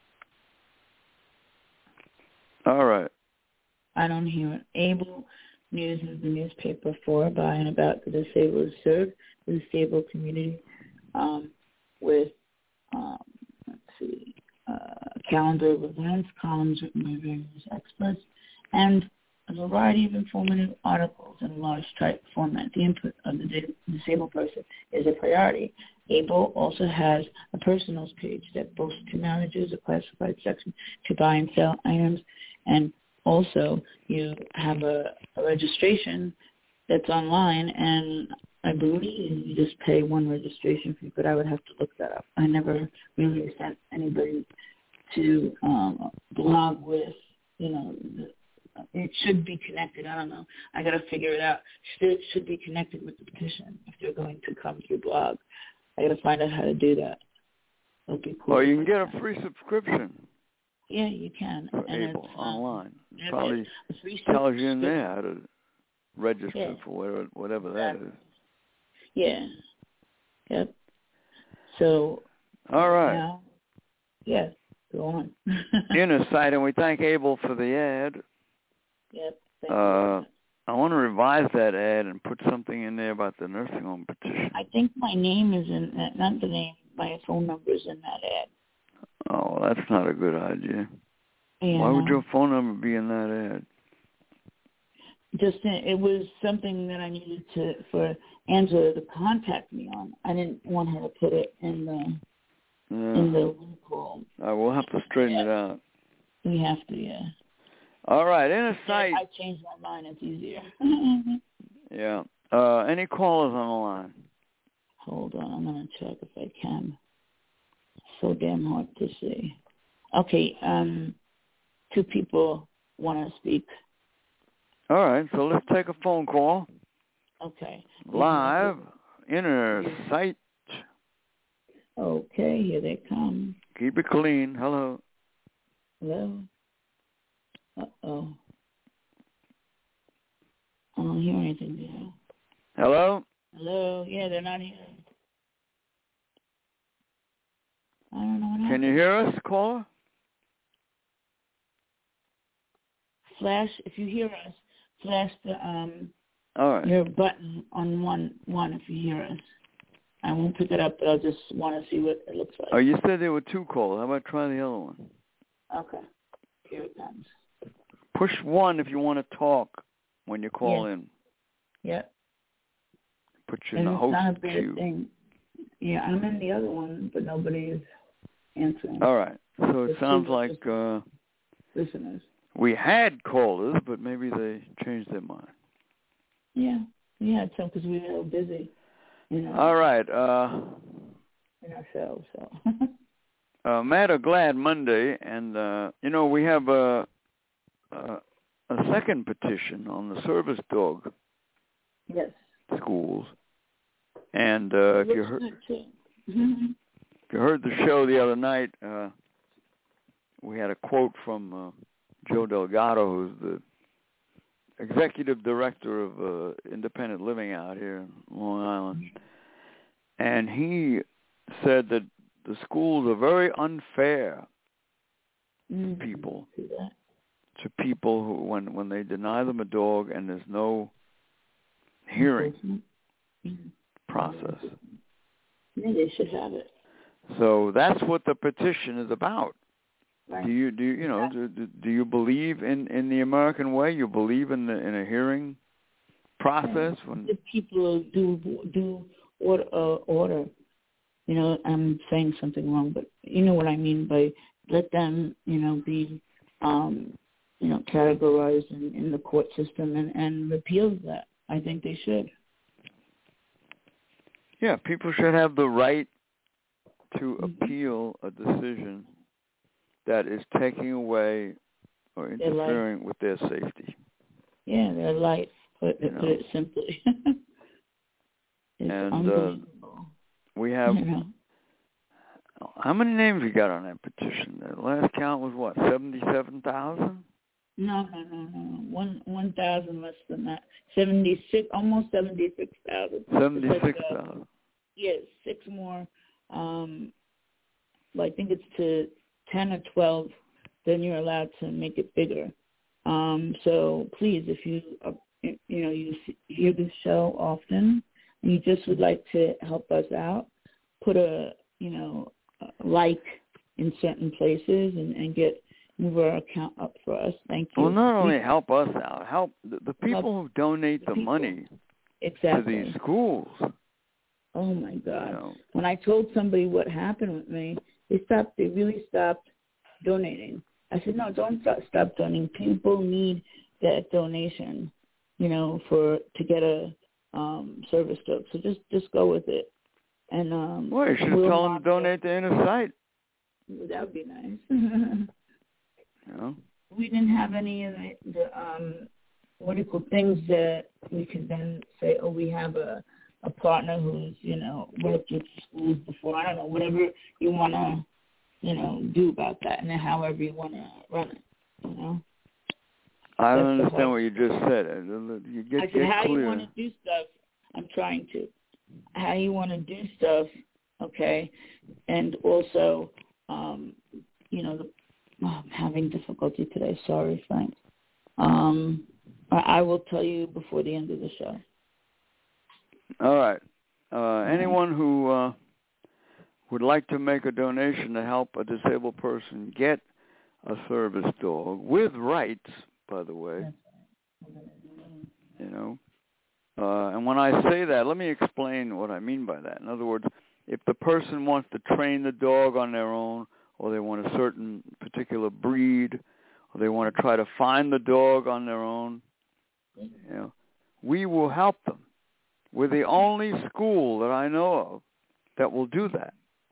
[SPEAKER 2] All right.
[SPEAKER 3] I don't hear it. Able News is the newspaper for, by, and about the disabled, serve the disabled community um, with, um, let's see, uh, a calendar of events, columns written by various experts, and a variety of informative articles in a large type format. The input of the disabled person is a priority. Able also has a personals page that boasts two managers, a classified section to buy and sell items, and also you have a, a registration that's online, and I believe you just pay one registration fee, but I would have to look that up. I never really sent anybody to um, blog with, you know, the, it should be connected. I don't know. I got to figure it out. It should be connected with the petition if they're going to come through blog. I got to find out how to do that. It'll be cool.
[SPEAKER 2] Well, you can get a free subscription.
[SPEAKER 3] Yeah, you can.
[SPEAKER 2] For
[SPEAKER 3] and
[SPEAKER 2] Able
[SPEAKER 3] it's,
[SPEAKER 2] online.
[SPEAKER 3] Um,
[SPEAKER 2] it probably
[SPEAKER 3] free
[SPEAKER 2] tells you in there how to register
[SPEAKER 3] yeah.
[SPEAKER 2] for whatever, whatever that is.
[SPEAKER 3] Yeah. Yep. So.
[SPEAKER 2] All right.
[SPEAKER 3] Now, yeah, go on.
[SPEAKER 2] Inner Sight, and we thank Able for the ad.
[SPEAKER 3] Yep.
[SPEAKER 2] Uh, I want to revise that ad and put something in there about the nursing home petition.
[SPEAKER 3] I think my name is in that, not the name, my phone number is in that ad.
[SPEAKER 2] Oh, that's not a good idea.
[SPEAKER 3] Yeah,
[SPEAKER 2] Why
[SPEAKER 3] no.
[SPEAKER 2] would your phone number be in that ad?
[SPEAKER 3] Just it was something that I needed to for Angela to contact me on. I didn't want her to put it in the
[SPEAKER 2] yeah.
[SPEAKER 3] in the call.
[SPEAKER 2] I will have to straighten
[SPEAKER 3] yeah.
[SPEAKER 2] it out.
[SPEAKER 3] We have to, yeah.
[SPEAKER 2] All right, Inner Sight.
[SPEAKER 3] Yeah, I changed my mind. It's easier.
[SPEAKER 2] yeah. Uh, any callers on the line?
[SPEAKER 3] Hold on, I'm gonna check if I can. So damn hard to see. Okay, um, two people want to speak.
[SPEAKER 2] All right, so let's take a phone call.
[SPEAKER 3] Okay.
[SPEAKER 2] Live, Inner Sight.
[SPEAKER 3] Okay, here they come.
[SPEAKER 2] Keep it clean. Hello.
[SPEAKER 3] Hello. Uh-oh. I don't hear anything there.
[SPEAKER 2] Hello?
[SPEAKER 3] Hello? Yeah, they're not here. I don't know what happened.
[SPEAKER 2] Can you hear us, caller?
[SPEAKER 3] flash, if you hear us, flash the um
[SPEAKER 2] All right.
[SPEAKER 3] your button on one one if you hear us. I won't pick it up, but I just want to see what it looks like.
[SPEAKER 2] Oh, you said there were two calls. How about try the other one?
[SPEAKER 3] Okay. Here it comes.
[SPEAKER 2] Push one if you want to talk when you call
[SPEAKER 3] yeah.
[SPEAKER 2] in.
[SPEAKER 3] Yeah.
[SPEAKER 2] Put you
[SPEAKER 3] and
[SPEAKER 2] in the
[SPEAKER 3] it's
[SPEAKER 2] host
[SPEAKER 3] not a bad
[SPEAKER 2] queue.
[SPEAKER 3] thing. Yeah, I'm in the other one, but nobody is answering.
[SPEAKER 2] All right. So it
[SPEAKER 3] It's
[SPEAKER 2] sounds
[SPEAKER 3] two
[SPEAKER 2] like uh,
[SPEAKER 3] listeners.
[SPEAKER 2] we had callers, but maybe they changed their mind.
[SPEAKER 3] Yeah. Yeah, it's because we were busy. You know,
[SPEAKER 2] All right. Uh,
[SPEAKER 3] in ourselves, so.
[SPEAKER 2] uh, Mad or Glad Monday, and, uh, you know, we have a, a, a second petition on the service dog
[SPEAKER 3] Yes.
[SPEAKER 2] schools. And uh, if, you heard,
[SPEAKER 3] mm-hmm.
[SPEAKER 2] if you heard the show the other night, uh, we had a quote from uh, Joe Delgado, who's the executive director of uh, independent living out here in Long Island. And he said that the schools are very unfair
[SPEAKER 3] mm-hmm.
[SPEAKER 2] to people,
[SPEAKER 3] that.
[SPEAKER 2] to people who, when, when they deny them a dog and there's no hearing
[SPEAKER 3] mm-hmm.
[SPEAKER 2] process.
[SPEAKER 3] Yeah, they should have it.
[SPEAKER 2] So that's what the petition is about.
[SPEAKER 3] Right.
[SPEAKER 2] Do you do you, you know do, do you believe in, in the American way? You believe in the in a hearing process? When
[SPEAKER 3] if people do do order, uh, order, you know, I'm saying something wrong, but you know what I mean by let them, you know, be, um, you know, categorized in, in the court system and, and repeal that. I think they should.
[SPEAKER 2] Yeah, people should have the right to appeal a decision that is taking away or interfering with their safety.
[SPEAKER 3] Yeah, their life, put,
[SPEAKER 2] you
[SPEAKER 3] put
[SPEAKER 2] know.
[SPEAKER 3] it simply. It's
[SPEAKER 2] and
[SPEAKER 3] unbelievable.
[SPEAKER 2] Uh, we have,
[SPEAKER 3] you know.
[SPEAKER 2] How many names we got on that petition? The last count was what, seventy-seven thousand?
[SPEAKER 3] No, no, no, no. One one thousand less than that. Seventy six, almost seventy six thousand.
[SPEAKER 2] Seventy six thousand.
[SPEAKER 3] Uh, yes, six more. Um, well, I think it's to ten or twelve. Then you're allowed to make it bigger. Um, so please, if you uh, you know you hear this show often and you just would like to help us out, put a you know a like in certain places and, and get. Move our account up for us. Thank you.
[SPEAKER 2] Well, not only help us out, help the, the people help who donate the, the money
[SPEAKER 3] exactly.
[SPEAKER 2] to these schools.
[SPEAKER 3] Oh, my God.
[SPEAKER 2] You know.
[SPEAKER 3] When I told somebody what happened with me, they stopped. They really stopped donating. I said, no, don't stop, stop donating. People need that donation, you know, for to get a um, service dog. So just, just go with it. And um,
[SPEAKER 2] well, you should have
[SPEAKER 3] we'll
[SPEAKER 2] told them to donate to Inner Sight.
[SPEAKER 3] That would be nice.
[SPEAKER 2] You know?
[SPEAKER 3] We didn't have any of the, the um, what do you call things that we could then say, oh, we have a, a partner who's, you know, worked with schools before. I don't know, whatever you want to, you know, do about that and then however you want to run it, you know.
[SPEAKER 2] I
[SPEAKER 3] That's
[SPEAKER 2] don't understand what you just said. You get,
[SPEAKER 3] I said,
[SPEAKER 2] get
[SPEAKER 3] how
[SPEAKER 2] clear.
[SPEAKER 3] you want to do stuff, I'm trying to. How you want to do stuff, okay, and also, um, you know, the Oh, I'm having difficulty today. Sorry, Frank. Um, I will tell you before the end of the show.
[SPEAKER 2] All right. Uh, anyone who uh, would like to make a donation to help a disabled person get a service dog with rights, by the way, you know. Uh, and when I say that, let me explain what I mean by that. In other words, if the person wants to train the dog on their own, or they want a certain particular breed, or they want to try to find the dog on their own, you know, we will help them. We're the only school that I know of that will do that.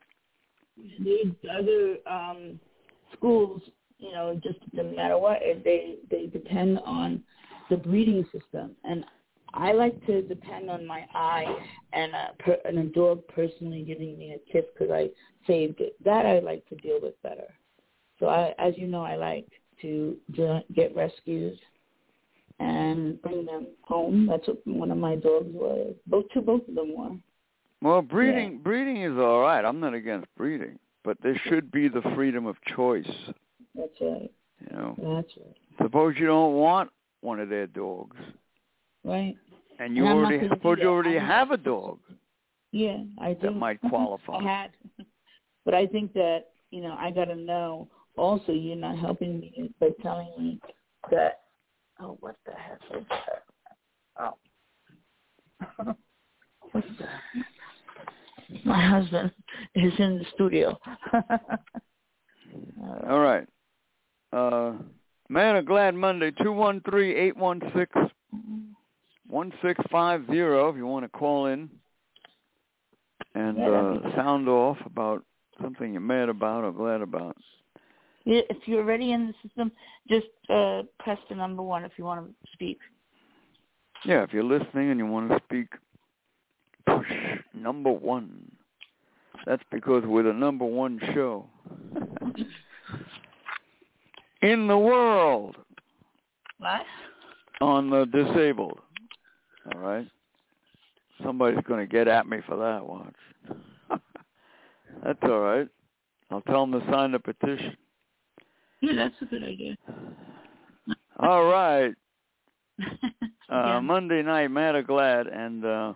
[SPEAKER 3] These other um, schools, you know, just no matter what, they they depend on the breeding system, and I like to depend on my eye and a, per, and a dog personally giving me a kiss because I saved it. That I like to deal with better. So, I, as you know, I like to get rescues and bring them home. That's what one of my dogs was. Both two, both of them were.
[SPEAKER 2] Well, breeding
[SPEAKER 3] yeah.
[SPEAKER 2] breeding is all right. I'm not against breeding, but there should be the freedom of choice.
[SPEAKER 3] That's right.
[SPEAKER 2] You know.
[SPEAKER 3] That's right.
[SPEAKER 2] Suppose you don't want one of their dogs.
[SPEAKER 3] Right.
[SPEAKER 2] And you
[SPEAKER 3] and
[SPEAKER 2] already suppose you already have a dog.
[SPEAKER 3] Yeah, I think
[SPEAKER 2] that might qualify.
[SPEAKER 3] I had, but I think that you know I got to know. Also, you're not helping me by telling me that. Oh, what the heck is that? Oh, what's that? My husband is in the studio.
[SPEAKER 2] All right. Uh, Man of Glad Monday, two one three, eight one six, one six five zero if you want to call in and uh, sound off about something you're mad about or glad about.
[SPEAKER 3] Yeah, if you're already in the system, just uh, press the number one if you want to speak.
[SPEAKER 2] Yeah, if you're listening and you want to speak, push number one. That's because we're the number one show in the world.
[SPEAKER 3] What?
[SPEAKER 2] On the disabled. All right? Somebody's going to get at me for that, watch. That's all right. I'll tell them to sign the petition.
[SPEAKER 3] Yeah, that's a good idea.
[SPEAKER 2] All right.
[SPEAKER 3] uh,
[SPEAKER 2] yeah. Monday night, Mad or Glad, and uh,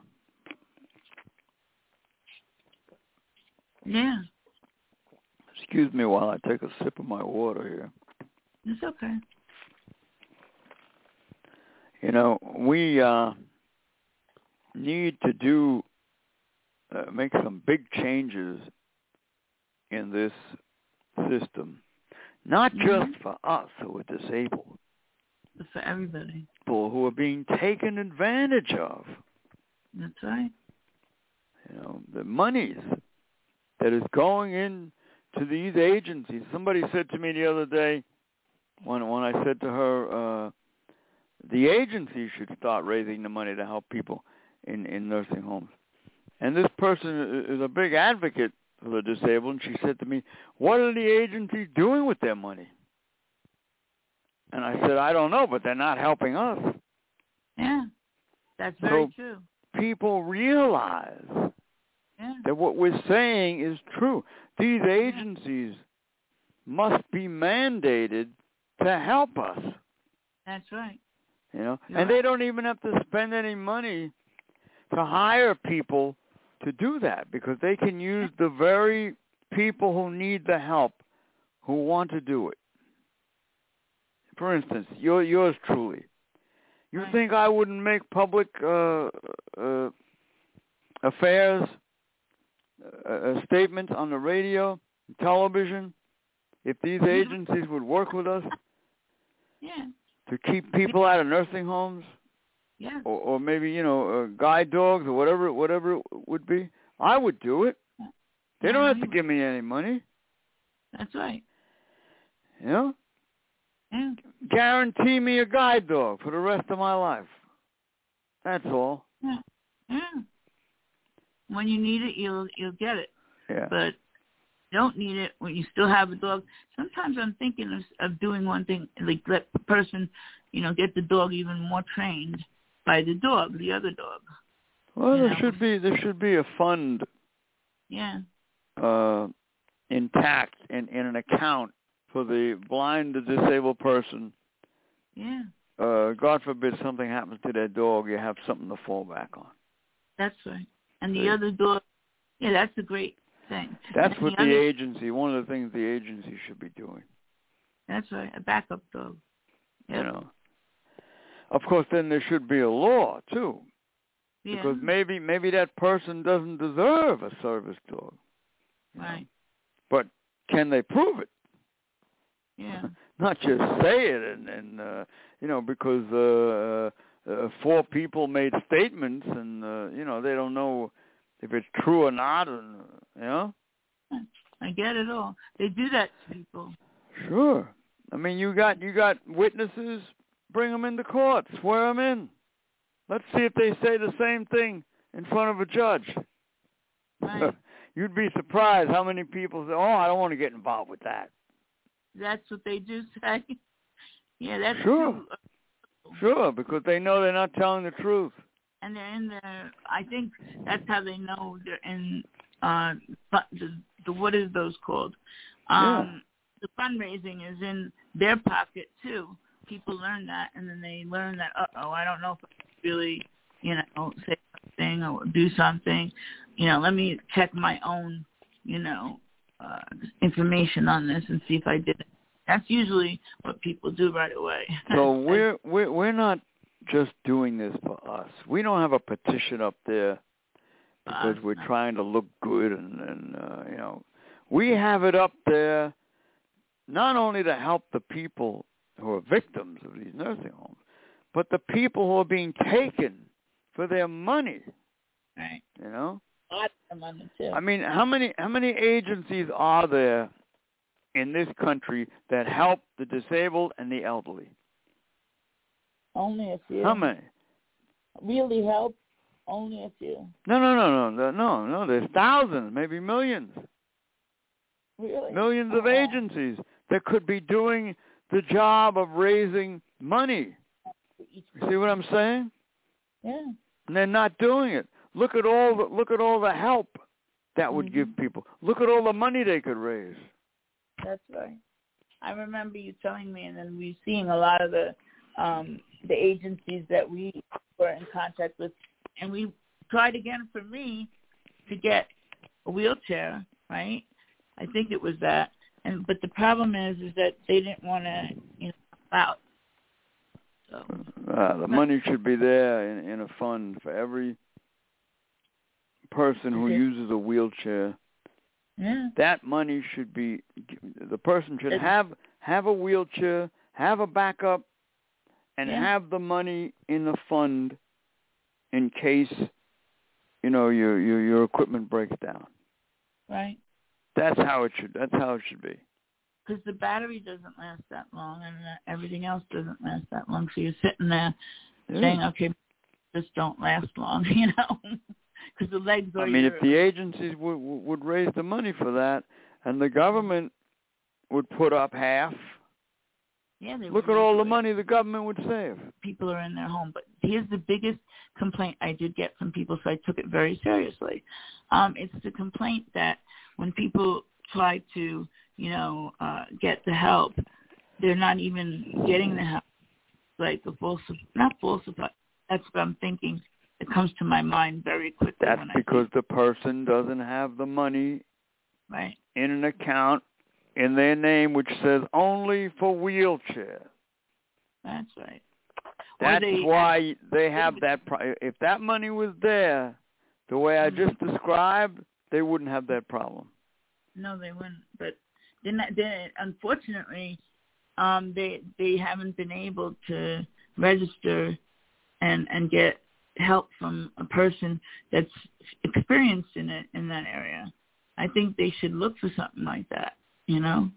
[SPEAKER 3] yeah.
[SPEAKER 2] Excuse me while I take a sip of my water here.
[SPEAKER 3] It's okay.
[SPEAKER 2] You know, we uh, need to do uh, make some big changes in this system. Not
[SPEAKER 3] mm-hmm.
[SPEAKER 2] just for us who are disabled,
[SPEAKER 3] but for everybody.
[SPEAKER 2] People who are being taken advantage of.
[SPEAKER 3] That's right.
[SPEAKER 2] You know, the monies that is going in to these agencies. Somebody said to me the other day, when when I said to her, uh, the agency should start raising the money to help people in, in nursing homes. And this person is a big advocate for the disabled, and she said to me, what are the agencies doing with their money? And I said, I don't know, but they're not helping us.
[SPEAKER 3] Yeah, that's very
[SPEAKER 2] so
[SPEAKER 3] true.
[SPEAKER 2] People realize
[SPEAKER 3] yeah.
[SPEAKER 2] that what we're saying is true. These agencies yeah. must be mandated to help us.
[SPEAKER 3] That's right.
[SPEAKER 2] You know,
[SPEAKER 3] You're
[SPEAKER 2] and
[SPEAKER 3] right.
[SPEAKER 2] they don't even have to spend any money to hire people to do that, because they can use the very people who need the help, who want to do it. For instance, you're, yours truly. You
[SPEAKER 3] right.
[SPEAKER 2] think I wouldn't make public uh, uh, affairs uh, statements on the radio, television, if these agencies would work with us?
[SPEAKER 3] Yeah.
[SPEAKER 2] To keep people out of nursing homes?
[SPEAKER 3] Yeah.
[SPEAKER 2] Or, or maybe, you know, uh, guide dogs or whatever, whatever it would be. I would do it. They
[SPEAKER 3] yeah,
[SPEAKER 2] don't have to give me any money.
[SPEAKER 3] That's right.
[SPEAKER 2] You know?
[SPEAKER 3] Yeah.
[SPEAKER 2] Guarantee me a guide dog for the rest of my life. That's all.
[SPEAKER 3] Yeah. Yeah. When you need it, you'll you'll get it.
[SPEAKER 2] Yeah.
[SPEAKER 3] But you don't need it when you still have a dog. Sometimes I'm thinking of, of doing one thing, like let the person, you know, get the dog even more trained by the dog, the other dog.
[SPEAKER 2] Well,
[SPEAKER 3] you
[SPEAKER 2] there
[SPEAKER 3] know?
[SPEAKER 2] should be there should be a fund.
[SPEAKER 3] Yeah.
[SPEAKER 2] Uh, intact in, in an account for the blind or disabled person.
[SPEAKER 3] Yeah.
[SPEAKER 2] Uh, God forbid something happens to their dog, you have something to fall back on.
[SPEAKER 3] That's right. And
[SPEAKER 2] See?
[SPEAKER 3] the other dog, yeah, that's a great thing.
[SPEAKER 2] That's
[SPEAKER 3] and
[SPEAKER 2] what
[SPEAKER 3] the,
[SPEAKER 2] the
[SPEAKER 3] other,
[SPEAKER 2] agency, one of the things the agency should be doing.
[SPEAKER 3] That's right, a backup dog. Yep.
[SPEAKER 2] You know. Of course, then there should be a law, too.
[SPEAKER 3] Yeah.
[SPEAKER 2] Because maybe maybe that person doesn't deserve a service dog.
[SPEAKER 3] Right.
[SPEAKER 2] Know? But can they prove it?
[SPEAKER 3] Yeah.
[SPEAKER 2] Not just say it, and, and uh, you know, because uh, uh, four people made statements, and uh, you know, they don't know if it's true or not, and you know.
[SPEAKER 3] I get it all. They do that to people.
[SPEAKER 2] Sure. I mean, you got you got witnesses. Bring them into court. Swear them in. Let's see if they say the same thing in front of a judge.
[SPEAKER 3] Right.
[SPEAKER 2] You'd be surprised how many people say, "Oh, I don't want to get involved with that."
[SPEAKER 3] That's what they do say. Yeah, that's
[SPEAKER 2] sure.
[SPEAKER 3] true.
[SPEAKER 2] Sure, because they know they're not telling the truth.
[SPEAKER 3] And they're in there. I think that's how they know they're in uh, the, the what is those called? Um, the fundraising is in their pocket too. People learn that, and then they learn that, uh-oh, I don't know if I can really, you know, say something or do something. You know, let me check my own, you know, uh, information on this and see if I did it. That's usually what people do right away.
[SPEAKER 2] So we're we're we're not just doing this for us. We don't have a petition up there because
[SPEAKER 3] uh,
[SPEAKER 2] we're
[SPEAKER 3] no.
[SPEAKER 2] trying to look good, and, and uh, you know, we have it up there not only to help the people who are victims of these nursing homes, but the people who are being taken for their money.
[SPEAKER 3] Right.
[SPEAKER 2] You know?
[SPEAKER 3] A lot of money too.
[SPEAKER 2] I mean, how many how many agencies are there in this country that help the disabled and the elderly?
[SPEAKER 3] Only a few.
[SPEAKER 2] How many?
[SPEAKER 3] Really help? Only a few.
[SPEAKER 2] No, no, no, no, no, no. There's thousands, maybe millions.
[SPEAKER 3] Really?
[SPEAKER 2] Millions of
[SPEAKER 3] Oh.
[SPEAKER 2] agencies that could be doing the job of raising money. You see what I'm saying?
[SPEAKER 3] Yeah.
[SPEAKER 2] And they're not doing it. Look at all the look at all the help that would
[SPEAKER 3] mm-hmm.
[SPEAKER 2] give people. Look at all the money they could raise.
[SPEAKER 3] That's right. I remember you telling me, and then we seeing a lot of the um, the agencies that we were in contact with, and we tried again for me to get a wheelchair, right? I think it was that, and but the problem is, is that they didn't want to, you know, help out. So
[SPEAKER 2] uh, the money should be there in, in a fund for every person who uses a wheelchair.
[SPEAKER 3] Yeah.
[SPEAKER 2] That money should be, the person should have have a wheelchair, have a backup, and
[SPEAKER 3] yeah.
[SPEAKER 2] have the money in the fund in case, you know, your your your equipment breaks down.
[SPEAKER 3] Right.
[SPEAKER 2] That's how it should. That's how it should be.
[SPEAKER 3] Because the battery doesn't last that long, and uh, everything else doesn't last that long. So you're sitting there yeah. saying, "Okay, this don't last long," you know, because the legs are.
[SPEAKER 2] I mean,
[SPEAKER 3] your,
[SPEAKER 2] if the agencies would would raise the money for that, and the government would put up half.
[SPEAKER 3] Yeah, they
[SPEAKER 2] look
[SPEAKER 3] would
[SPEAKER 2] at all the
[SPEAKER 3] it.
[SPEAKER 2] money the government would save.
[SPEAKER 3] People are in their home, but here's the biggest complaint I did get from people, so I took it very seriously. Um, it's the complaint that when people try to, you know, uh, get the help, they're not even getting the help. Like a full, not full supply. That's what I'm thinking. It comes to my mind very quickly.
[SPEAKER 2] That's
[SPEAKER 3] when
[SPEAKER 2] because
[SPEAKER 3] I
[SPEAKER 2] the person doesn't have the money
[SPEAKER 3] right.
[SPEAKER 2] in an account in their name which says only for wheelchair.
[SPEAKER 3] That's right.
[SPEAKER 2] That's
[SPEAKER 3] they,
[SPEAKER 2] why they have that. Pro- if that money was there, the way I just described, they wouldn't have that problem.
[SPEAKER 3] No, they wouldn't. But then, then unfortunately, um, they they haven't been able to register and and get help from a person that's experienced in it in that area. I think they should look for something like that. You know.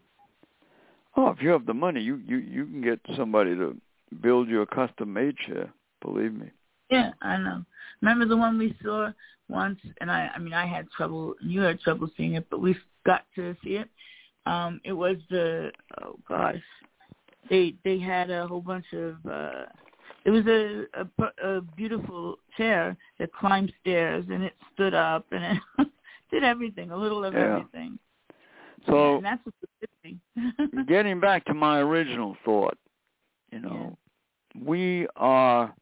[SPEAKER 2] Oh, if you have the money, you you you can get somebody to build you a custom-made chair. Believe me.
[SPEAKER 3] Yeah, I know. Remember the one we saw once, and I, I mean, I had trouble, you had trouble seeing it, but we got to see it. Um, it was the, oh gosh, they they had a whole bunch of, uh, it was a, a, a beautiful chair that climbed stairs, and it stood up, and it did everything, a little of
[SPEAKER 2] yeah.
[SPEAKER 3] everything.
[SPEAKER 2] So,
[SPEAKER 3] and that's a good thing.
[SPEAKER 2] Getting back to my original thought, you know, yeah. we are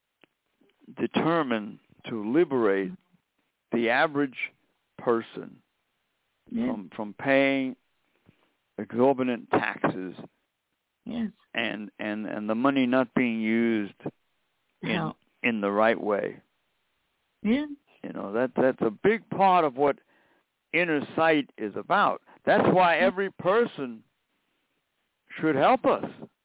[SPEAKER 2] determined to liberate the average person
[SPEAKER 3] yeah.
[SPEAKER 2] from from paying exorbitant taxes
[SPEAKER 3] yes.
[SPEAKER 2] and, and, and the money not being used in
[SPEAKER 3] yeah.
[SPEAKER 2] in the right way.
[SPEAKER 3] Yeah.
[SPEAKER 2] You know, that that's a big part of what Inner Sight is about. That's why every person should help us.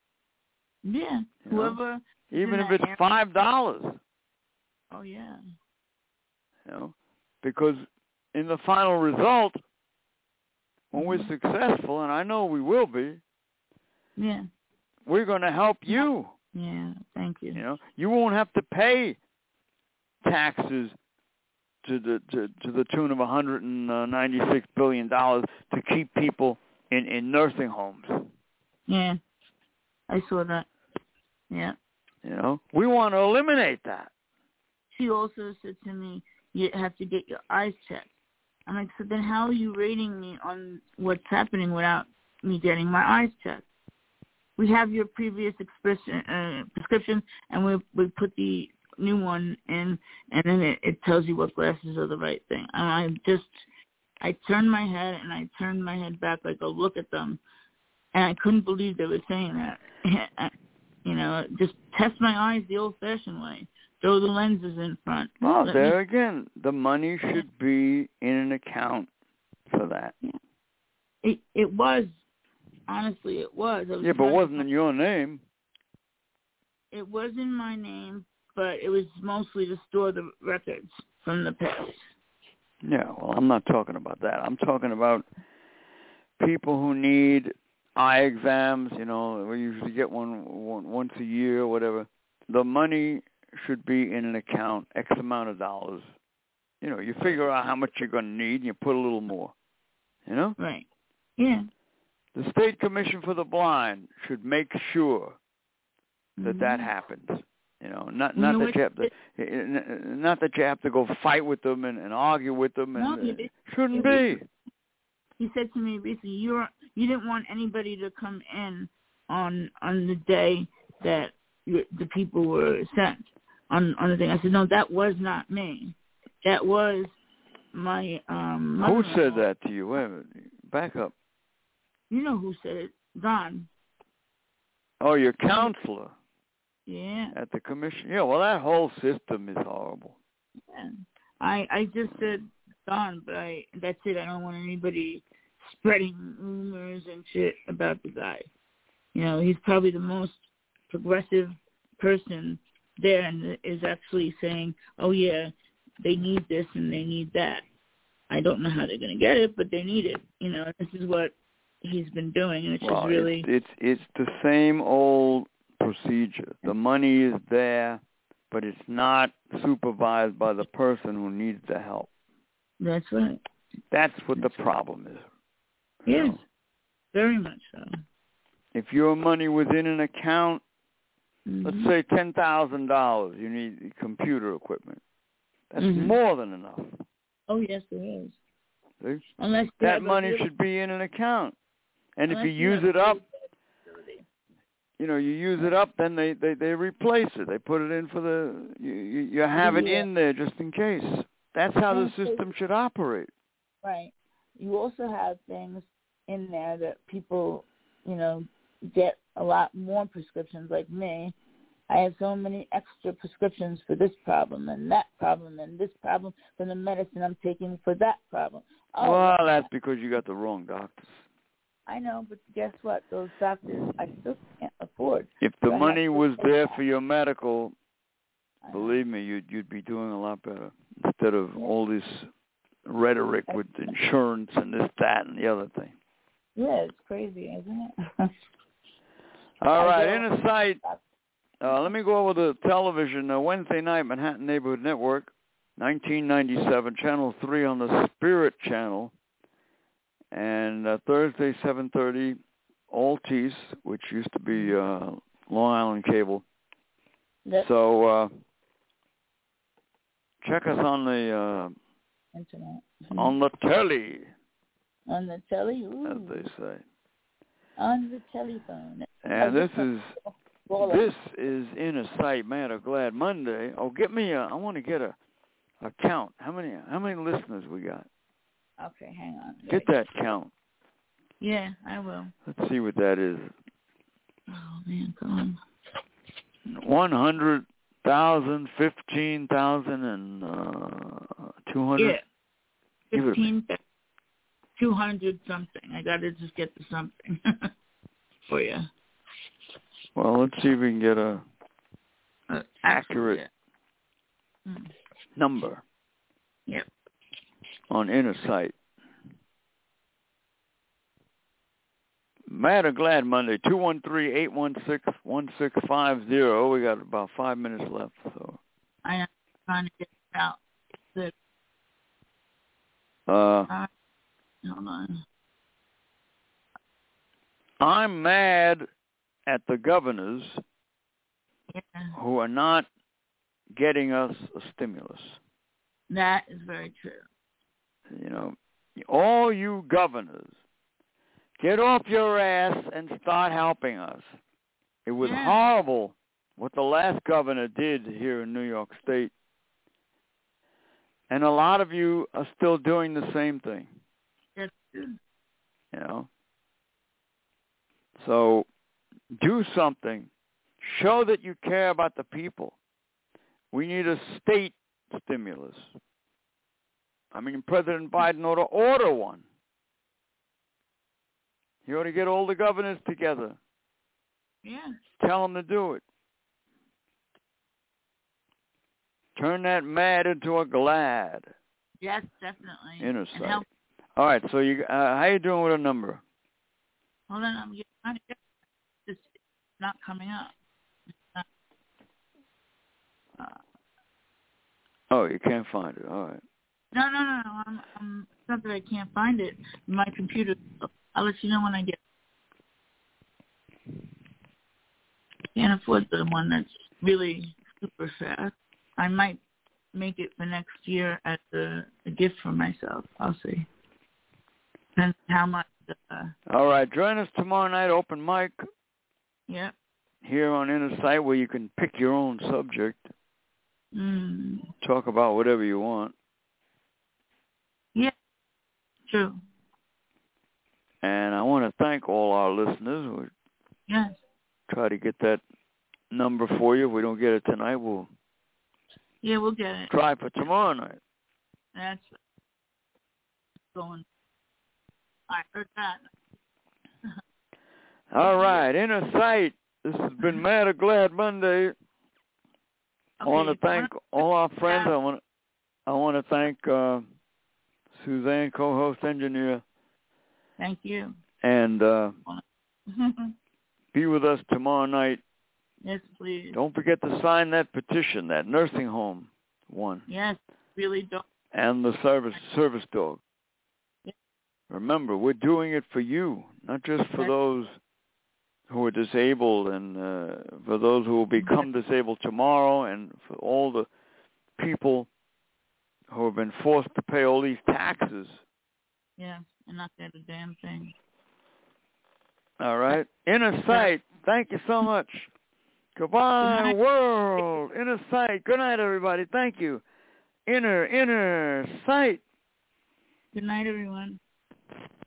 [SPEAKER 3] Yeah. Whoever.
[SPEAKER 2] Know? Even if it's five dollars.
[SPEAKER 3] Oh yeah.
[SPEAKER 2] You know, because in the final result, when we're successful, and I know we will be,
[SPEAKER 3] yeah,
[SPEAKER 2] we're going to help you.
[SPEAKER 3] Yeah, thank you.
[SPEAKER 2] You know, you won't have to pay taxes to the to, to the tune of one hundred ninety-six billion dollars to keep people in, in nursing homes.
[SPEAKER 3] Yeah, I saw that. Yeah.
[SPEAKER 2] You know, we want to eliminate that.
[SPEAKER 3] She also said to me, you have to get your eyes checked. I'm like, so then how are you rating me on what's happening without me getting my eyes checked. We have your previous expression, uh, prescription, and we we put the new one in, and then it, it tells you what glasses are the right thing. And I just, I turned my head, and I turned my head back, like, oh, look at them. And I couldn't believe they were saying that. You know, just test my eyes the old-fashioned way. Throw the lenses in front.
[SPEAKER 2] Well,
[SPEAKER 3] Let
[SPEAKER 2] there
[SPEAKER 3] me...
[SPEAKER 2] again, the money should be in an account for that.
[SPEAKER 3] Yeah. It, it was. Honestly, it was. was
[SPEAKER 2] yeah, but it wasn't in your name.
[SPEAKER 3] It was in my name, but it was mostly to store the records from the past.
[SPEAKER 2] Yeah, well, I'm not talking about that. I'm talking about people who need eye exams. You know, we usually get one, one once a year or whatever. The money should be in an account, X amount of dollars. You know, you figure out how much you're going to need, and you put a little more. You know?
[SPEAKER 3] Right. Yeah.
[SPEAKER 2] The State Commission for the Blind should make sure that
[SPEAKER 3] mm-hmm.
[SPEAKER 2] that happens. You know, not
[SPEAKER 3] you
[SPEAKER 2] not
[SPEAKER 3] know
[SPEAKER 2] that you have to, not that you have to go fight with them and, and argue with them. And
[SPEAKER 3] no,
[SPEAKER 2] uh,
[SPEAKER 3] did,
[SPEAKER 2] shouldn't be.
[SPEAKER 3] He said to me recently, "You were, you didn't want anybody to come in on on the day that you, the people were sent on on the thing." I said, "No, that was not me. That was my um."
[SPEAKER 2] Who said that to you? Wait a minute. Back up.
[SPEAKER 3] You know who said it? Don.
[SPEAKER 2] Oh, your counselor.
[SPEAKER 3] Yeah.
[SPEAKER 2] At the commission. Yeah, well, that whole system is horrible.
[SPEAKER 3] Yeah. I I just said Don, but I that's it. I don't want anybody spreading rumors and shit about the guy. You know, he's probably the most progressive person there and is actually saying, oh, yeah, they need this and they need that. I don't know how they're going to get it, but they need it. You know, this is what he's been doing, and it's
[SPEAKER 2] well,
[SPEAKER 3] just really...
[SPEAKER 2] It's, it's, it's the same old procedure. The money is there, but it's not supervised by the person who needs the help.
[SPEAKER 3] That's right.
[SPEAKER 2] That's what
[SPEAKER 3] That's
[SPEAKER 2] the problem is.
[SPEAKER 3] Yes,
[SPEAKER 2] you know?
[SPEAKER 3] Very much so.
[SPEAKER 2] If your money was in an account,
[SPEAKER 3] mm-hmm.
[SPEAKER 2] let's say ten thousand dollars, you need computer equipment. That's
[SPEAKER 3] mm-hmm.
[SPEAKER 2] more than enough.
[SPEAKER 3] Oh, yes, it is.
[SPEAKER 2] See?
[SPEAKER 3] Unless
[SPEAKER 2] that money should be in an account. And
[SPEAKER 3] Unless
[SPEAKER 2] if you
[SPEAKER 3] you
[SPEAKER 2] use it up, you know, you use it up, then they, they, they replace it. They put it in for the, you, you have it
[SPEAKER 3] yeah.
[SPEAKER 2] in there just in case. That's how the system should operate.
[SPEAKER 3] Right. You also have things in there that people, you know, get a lot more prescriptions like me. I have so many extra prescriptions for this problem and that problem and this problem for the medicine I'm taking for that problem. Oh,
[SPEAKER 2] well, that's because you got the wrong doctors.
[SPEAKER 3] I know, but guess what? Those doctors I still can't afford.
[SPEAKER 2] If the
[SPEAKER 3] so
[SPEAKER 2] money was there
[SPEAKER 3] that.
[SPEAKER 2] for your medical, believe me, you'd you'd be doing a lot better instead of yeah. all this rhetoric with insurance and this, that, and the other thing.
[SPEAKER 3] Yeah, it's crazy, isn't it?
[SPEAKER 2] All right, Inner Sight. Uh, let me go over the television. Uh, Wednesday night, Manhattan Neighborhood Network, nineteen ninety-seven, Channel three on the Spirit Channel. And uh, Thursday, seven thirty, Altice, which used to be uh, Long Island Cable.
[SPEAKER 3] Yep.
[SPEAKER 2] So uh, check us on the uh,
[SPEAKER 3] internet,
[SPEAKER 2] on the telly.
[SPEAKER 3] On the telly, ooh.
[SPEAKER 2] As they say.
[SPEAKER 3] On the telephone.
[SPEAKER 2] And this is this is Inner Sight, Man of Glad Monday. Oh, get me a. I want to get a a count. How many how many listeners we got?
[SPEAKER 3] Okay, hang on.
[SPEAKER 2] Get that count.
[SPEAKER 3] Yeah, I will.
[SPEAKER 2] Let's see what that is.
[SPEAKER 3] Oh, man, go on.
[SPEAKER 2] One hundred thousand, fifteen thousand, and uh, two hundred.
[SPEAKER 3] Yeah, fifteen, two hundred something. I got to just get to something for you.
[SPEAKER 2] Well, let's see if we can get a
[SPEAKER 3] uh,
[SPEAKER 2] accurate
[SPEAKER 3] yeah. mm.
[SPEAKER 2] number.
[SPEAKER 3] Yep.
[SPEAKER 2] On Inner Sight. Mad or Glad Monday, two one three, eight one six, one six five zero. We got about five minutes left. So
[SPEAKER 3] I'm trying to get it out. Good.
[SPEAKER 2] Uh,
[SPEAKER 3] uh, hold on.
[SPEAKER 2] I'm mad at the governors
[SPEAKER 3] yeah.
[SPEAKER 2] who are not getting us a stimulus.
[SPEAKER 3] That is very true.
[SPEAKER 2] You know, all you governors Get off your ass and start helping us. It was
[SPEAKER 3] yeah.
[SPEAKER 2] horrible what the last governor did here in New York State. And a lot of you are still doing the same thing.
[SPEAKER 3] That's good.
[SPEAKER 2] You know? So do something. Show that you care about the people. We need a state stimulus. I mean, President Biden ought to order one. He ought to get all the governors together.
[SPEAKER 3] Yeah.
[SPEAKER 2] Tell them to do it. Turn that mad into a glad.
[SPEAKER 3] Yes, definitely.
[SPEAKER 2] Inner
[SPEAKER 3] And
[SPEAKER 2] sight.
[SPEAKER 3] help.
[SPEAKER 2] All right, so you, uh, how you doing with a number?
[SPEAKER 3] Hold on, I'm getting, trying to get this. It's not coming up. It's not, uh,
[SPEAKER 2] Oh, you can't find it. All right.
[SPEAKER 3] no, no, no, no. I'm, I'm, it's not that I can't find it. My computer. I'll let you know when I get. Can't afford the one that's really super fast. I might make it for next year as a, a gift for myself. I'll see. Depends how much. Uh,
[SPEAKER 2] All right, join us tomorrow night, open mic.
[SPEAKER 3] yeah.
[SPEAKER 2] Here on Inner Sight, where you can pick your own subject.
[SPEAKER 3] Mm.
[SPEAKER 2] Talk about whatever you want.
[SPEAKER 3] Yeah. True.
[SPEAKER 2] And I want to thank all our listeners. We'll
[SPEAKER 3] Yes.
[SPEAKER 2] try to get that number for you. If we don't get it tonight, we'll
[SPEAKER 3] Yeah, we'll get it.
[SPEAKER 2] try for tomorrow night.
[SPEAKER 3] That's going. I heard that.
[SPEAKER 2] All right, Inner Sight. This has been Mad or Glad Monday.
[SPEAKER 3] Okay,
[SPEAKER 2] I want to thank all our friends. I want I want to thank uh, Suzanne, co-host engineer.
[SPEAKER 3] Thank you.
[SPEAKER 2] And uh, be with us tomorrow night.
[SPEAKER 3] Yes, please.
[SPEAKER 2] Don't forget to sign that petition, that nursing home one.
[SPEAKER 3] Yes, really don't.
[SPEAKER 2] And the service service dog.
[SPEAKER 3] Yes.
[SPEAKER 2] Remember, we're doing it for you, not just for
[SPEAKER 3] Yes.
[SPEAKER 2] those who are disabled and uh, for those who will become disabled tomorrow, and for all the people who have been forced to pay all these taxes.
[SPEAKER 3] Yeah, and not get a damn thing.
[SPEAKER 2] All right. Inner Sight, thank you so much. Goodbye, world. Inner Sight. Good night, everybody. Thank you. Inner, inner sight.
[SPEAKER 3] Good night, everyone.